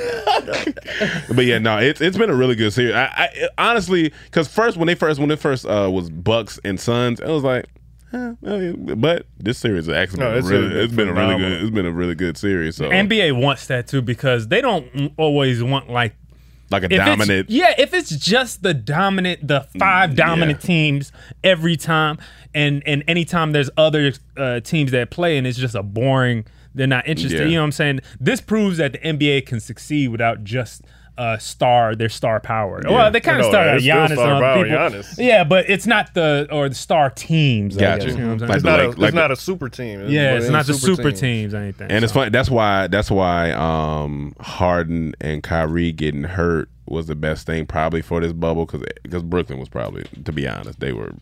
G: But yeah, no, it's it's been a really good series. I, I honestly, because first when they first when it first uh, was Bucks and Suns, it was like, eh, eh, but this series has actually
D: No,
G: been
D: it's
G: really,
D: been
G: it's been a really
D: phenomenal.
G: good, it's been a really good series. So
L: N B A wants that too because they don't always want like
G: like a
L: if it's-
G: dominant.
L: Yeah, if it's just the dominant, the five dominant
G: yeah.
L: teams every time, and and anytime there's other uh, teams that play, and it's just a boring, they're not interested.
G: Yeah.
L: You know what I'm saying? This proves that the N B A can succeed without just uh, star their star power. Well, they kind of
D: No,
L: started
D: it's still
L: Giannis
D: star
L: and other
D: power,
L: people.
D: Giannis.
L: Yeah, but it's not the or the star teams. I
G: Gotcha.
L: guess, you know what I'm saying?
G: Like
D: It's
G: the-
D: not, a,
G: like-
D: it's
G: like
D: not
G: the-
D: a super team.
L: yeah,
D: But
L: it's
D: it
L: not
D: ain't
L: the super
D: teams.
L: teams or anything.
G: And it's
L: so.
G: funny. That's why. That's why um, Harden and Kyrie getting hurt was the best thing probably for this bubble because because Brooklyn was probably, to be honest, they were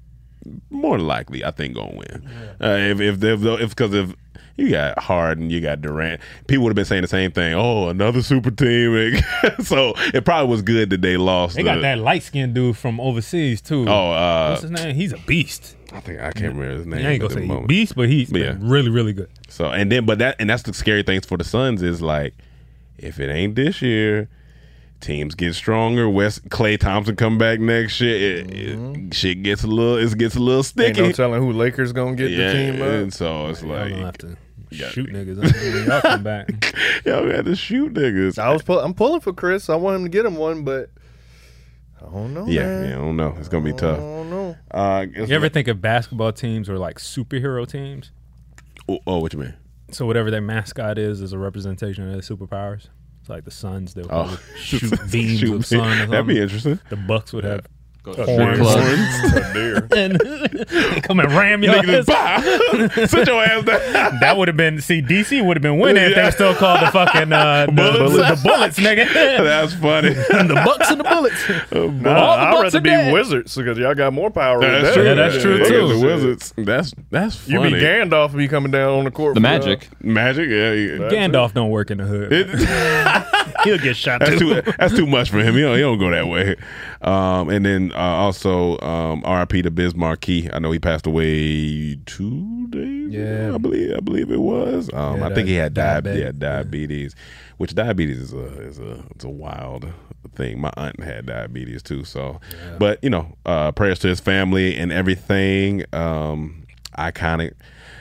G: more than likely, I think, gonna win. Uh, if if if if because if you got Harden, you got Durant, people would have been saying the same thing. Oh, another super team. So it probably was good that they lost.
L: They
G: the-
L: got that light skinned dude from overseas too.
G: Oh, uh,
L: what's his name? He's a beast.
G: I think I can't remember his name.
L: I ain't
G: at
L: gonna
G: the
L: say
G: moment.
L: beast, but he's
G: But
L: been
G: yeah.
L: really, really good.
G: So and then, but that and that's the scary things for the Suns is like, if it ain't this year, teams get stronger. West Klay Thompson come back next year. It, it, shit gets a little. It gets a little
D: Ain't
G: sticky.
D: no telling who Lakers gonna get
G: yeah,
D: the team
G: and
D: up.
G: so it's
L: Y'all
G: like
L: gonna have to
G: Yeah.
L: shoot niggas when y'all come back.
G: y'all got to shoot niggas.
D: I was pull, I'm pulling for Chris. I want him to get him one, but I don't know.
G: yeah,
D: man.
G: yeah, I don't know. It's gonna be
D: I
G: tough.
D: don't know.
G: Uh, it's
L: You ever
G: like-
L: think of basketball teams or like superhero teams?
G: oh, oh, what you mean?
L: So whatever their mascot is is a representation of their superpowers. It's like the Suns, they'll
G: Oh,
L: shoot beams
G: Shoot
L: of sun. Or
G: beam. That'd be
L: something.
G: interesting.
L: The Bucks would have
K: Go
L: horns.
D: A deer.
L: and they come and ram your
G: Nigga
L: ass.
G: just, bah! Sit your ass down.
L: That would have been see D C would have been winning if they were still called the fucking uh, the,
G: Bullets.
L: the, the bullets, nigga.
G: That's funny.
L: the Bucks and the bullets.
D: Nah,
L: All the
D: I'd
L: Bucks
D: rather
L: are
D: be
L: dead.
D: Wizards because y'all got more power.
G: That's
D: with
G: true.
D: that.
L: Yeah, that's true,
G: Look at
L: too.
G: The Wizards. That's that's funny.
D: You be Gandalf and be coming down on the court.
K: The
D: for
K: Magic.
G: Magic. Yeah. yeah.
L: Gandalf don't work in the hood. He'll get shot
G: That's
L: too.
G: too that's too much for him. He don't, he don't go that way. Um, and then uh, also um, R I P to Biz Marquee. I know he passed away two days.
L: Yeah.
G: ago, I believe I believe it was. Um,
L: Yeah,
G: I think he had
L: di-
G: diabetes.
L: diabetic.
G: Yeah, diabetes, which diabetes is a is a it's a wild thing. My aunt had diabetes too. So, but you know, uh, prayers to his family and everything. Um, iconic.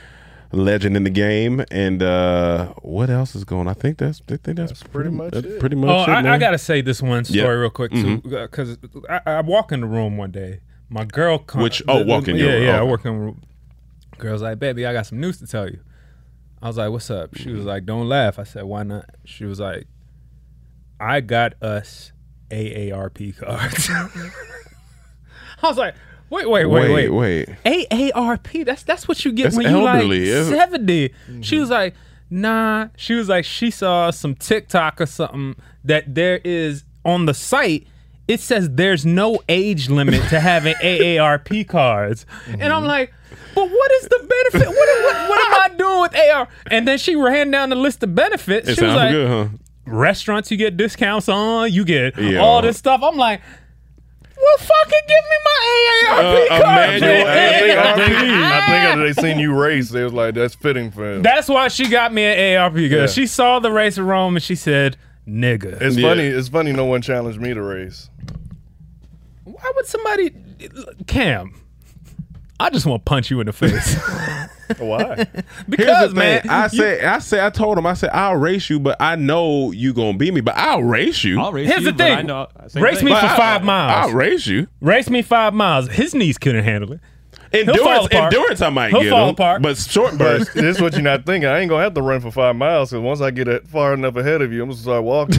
G: legend in the game. And uh, what else is going on? I think that's, I think that's,
D: That's pretty much
G: that's
D: it.
G: pretty much
H: Oh,
G: it,
H: I,
G: man.
H: I gotta say this one story
G: Yeah.
H: real quick too, because I, I walk in the room one day. My girl, come,
G: Which- oh, walk in
H: yeah,
G: your room.
H: yeah, I
G: Okay.
H: work in the room. Girl's like, baby, I got some news to tell you. I was like, what's up? She was like, don't laugh. I said, why not? She was like, I got us A A R P cards. I was like, wait, wait, wait, wait,
G: wait.
H: A A R P. That's that's what you get
G: That's
H: when you
G: elderly,
H: like
G: isn't it?
H: seventy. She was like, nah. She was like, she saw some TikTok or something that there is on the site. It says there's no age limit to having A A R P cards, and I'm like, but what is the benefit? What, what, what am I doing with A R? And then she ran down the list of benefits.
G: It
H: she was
G: sounds
H: like,
G: good, huh?
H: restaurants you get discounts on, you get
G: Yeah.
H: all this stuff. I'm like, well, fucking give me my A A R P
G: Uh, a
H: card.
G: manual
H: man.
D: I think, I think,
H: A A R P.
D: I think after they seen you race, they was like, that's fitting for him.
H: That's why she got me an A A R P. Because
D: Yeah.
H: she saw the race of Rome and she said, nigga.
D: It's
G: Yeah.
D: funny. It's funny. No one challenged me to race.
H: Why would somebody, Cam? I just want to punch you in the face.
D: Why?
G: Here's
H: because
G: the
H: man,
G: thing. I
H: you-
G: said, I said, I told him, I said, I'll race you, but I know you gonna beat me, but I'll race you.
K: I'll race
H: Here's
K: you,
H: the
K: but
H: thing.
K: I know, same
H: race
K: thing.
H: me
G: But
H: for
G: I-
H: five miles.
G: I'll race you.
H: Race me five miles. His knees couldn't handle it. He'll fall
G: Endurance,
H: apart.
G: endurance, I might
H: He'll
G: get
H: fall
G: him,
H: apart.
G: but short
D: But
G: burst.
D: this is what you're not thinking. I ain't gonna have to run for five miles because once I get it far enough ahead of you, I'm gonna start walking.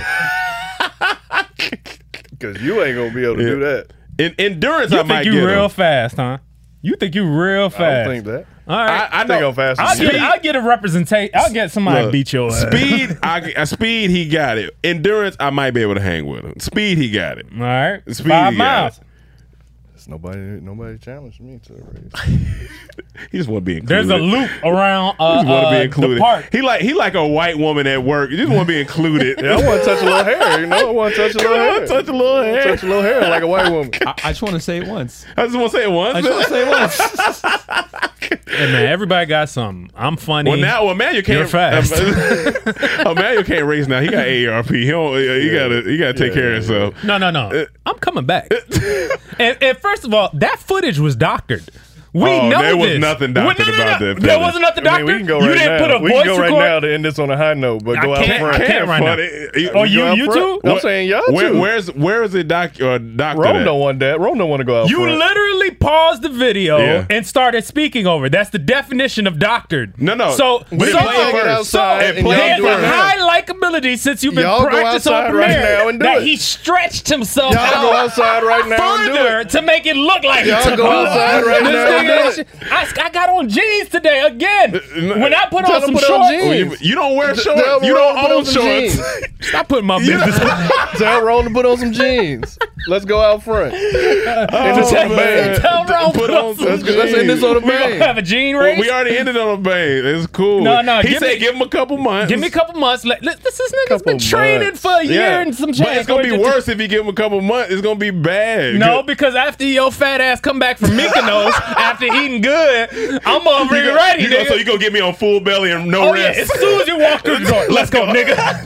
D: Because you ain't gonna be able to do that.
G: In, endurance,
H: You
G: I might
H: think you
G: get
H: real
G: him.
H: fast, huh? You think you real fast?
D: I don't think that.
H: All right.
G: I, I
D: I think
G: know.
D: I'm faster
H: I'll
D: than you.
H: get, I'll get a representation. I'll get somebody
G: Look,
H: beat your ass.
G: Speed, I, uh, speed, he got it. Endurance, I might be able to hang with him. Speed, he got it.
H: All right.
G: Speed,
H: Five
G: he got
H: miles.
G: it.
D: It's nobody, nobody challenged me to the race.
G: He just want to be included.
H: There's a loop around uh,
G: He just want to
H: uh,
G: be
H: the
G: included.
H: park.
G: He like he like a white woman at work. You just want to be included.
D: Yeah, I want to touch a little hair. You know, I want to touch a little
G: I
D: hair.
G: wanna touch a little hair.
D: Touch a little hair like a white woman.
K: I, I just want to say it once.
G: I just want to say it once.
K: I just want to say it once.
H: Hey, man, everybody got something. I'm funny.
G: Well, now, well, Manuel can't.
H: You're fast.
G: oh, Manuel can't race now. He got A A R P. He don't. He got to. He got to take
D: Yeah,
G: care of
D: yeah,
G: himself.
H: No, no, no. I'm coming back. and, and first of all, that footage was doctored. We
G: Oh,
H: know
G: there was
H: this.
G: nothing
H: Well,
G: doctored
H: no, no,
G: about
H: no.
G: that
H: There
G: footage.
H: wasn't nothing
D: I
H: doctored.
D: mean, we can go
H: you
D: right
H: didn't
D: now.
H: put a
D: we
H: voice
D: can go right
H: record.
D: now to end this on a high note, but
H: I
D: go out
H: can't-
D: front.
H: I can't right now.
G: Funny.
H: Oh, you,
D: Go out
H: you
D: front.
H: too?
D: I'm saying y'all
G: Where,
D: too.
G: where's where is it doc or doctor?
D: Rome
G: at?
D: don't want that. Rome don't want to go out
H: You
D: front.
H: literally paused the video
G: Yeah.
H: and started speaking over. That's the definition of doctored.
G: No, no.
H: So,
G: We
H: so,
G: play it
H: so
D: outside
G: and play
H: there's
G: it
H: a
G: first.
H: high likability since you've been
D: Y'all go
H: practicing on
D: outside right
H: Premiere
D: now and do
H: that
D: it.
H: he stretched himself
D: Y'all
H: out
D: go outside right now and do
H: further
D: it.
H: to make it look like
D: Y'all
H: he took
D: go
H: off.
D: outside right
H: This
D: now and
H: nigga-
D: do it.
H: I, I got on jeans today again. When I put
D: Tell
H: on
D: him
H: some
D: put on
H: shorts,
D: jeans.
G: Well, you, you don't wear
D: Tell
G: shorts. You
D: Rome
G: don't
D: put
G: own
D: on some
G: shorts.
D: jeans.
H: stop putting my business.
D: Tell Rome to put on some jeans. Let's go out front. End this on a
G: man.
D: bang.
H: Tell Rome
G: Put
H: put
G: on
H: on
G: some
H: some
D: Let's, go- let's end this on a
H: We gonna
D: bang.
H: have a jean
G: Well,
H: race.
G: we already ended on a bang. It's cool.
H: No, no,
G: He
H: give
G: said
H: me-
G: give him a couple months.
H: Give me a couple months. Let, let, this this nigga's
D: Couple
H: been training
D: months.
H: for a year
G: Yeah.
H: and some
G: But
H: change.
G: it's gonna be worse if you give him a couple months. It's gonna be bad.
H: No, because after your fat ass come back from Mykonos after eating good, I'm over
G: You
H: here
G: go-
H: ready,
G: you go-
H: nigga.
G: So you gonna get me on full belly and no
H: oh yeah,
G: rest?
H: as soon as you walk through the door, let's go, nigga.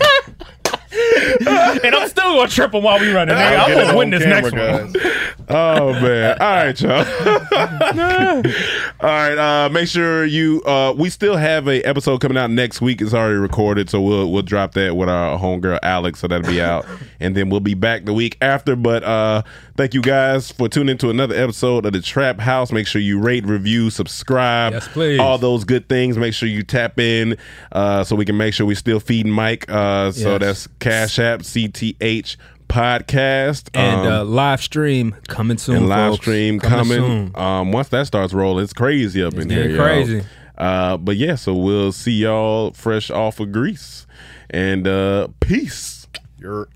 H: And I'm still gonna trip him while we running, nigga. I'm
D: Get it
H: gonna
D: on
H: win this
D: camera,
H: next one.
D: guys.
G: Oh man! All right, y'all. All right. Uh, make sure you. Uh, we still have a episode coming out next week. It's already recorded, so we'll we'll drop that with our homegirl Alex. So that'll be out, and then we'll be back the week after. But uh, thank you guys for tuning into another episode of the Trap House. Make sure you rate, review, subscribe.
H: Yes, please.
G: All those good things. Make sure you tap in uh, so we can make sure we still feeding Mike. Uh, so
H: Yes.
G: that's Cash App C T H Podcast
H: And
G: Um,
H: uh, live stream coming soon.
G: and live
H: folks.
G: stream coming.
H: soon.
G: Um, once that starts rolling, it's crazy up in here.
H: getting
G: y'all.
H: crazy.
G: Uh, but yeah, so we'll see y'all fresh off of Greece, and uh, peace.
D: You're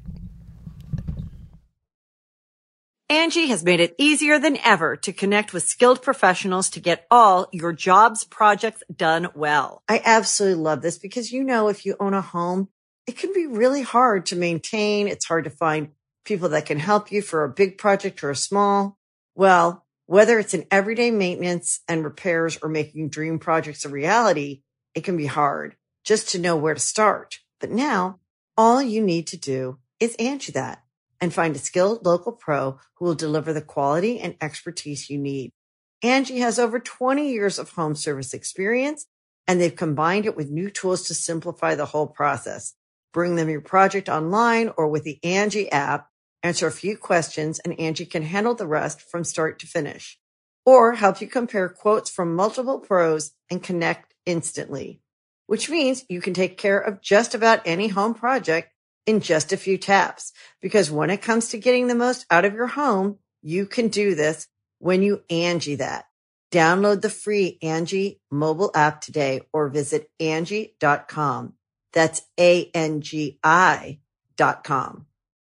A: Angie has made it easier than ever to connect with skilled professionals to get all your jobs projects done well. I absolutely love this because, you know, if you own a home, it can be really hard to maintain. It's hard to find people that can help you for a big project or a small. Well, whether it's in everyday maintenance and repairs or making dream projects a reality, it can be hard just to know where to start. But now all you need to do is Angie that and find a skilled local pro who will deliver the quality and expertise you need. Angie has over twenty years of home service experience And they've combined it with new tools to simplify the whole process. Bring them your project online or with the Angie app. Answer a few questions and Angie can handle the rest from start to finish. Or help you compare quotes from multiple pros and connect instantly. Which means you can take care of just about any home project in just a few taps. Because when it comes to getting the most out of your home, you can do this when you Angie that. Download the free Angie mobile app today or visit Angie dot com. That's A N G I dot com.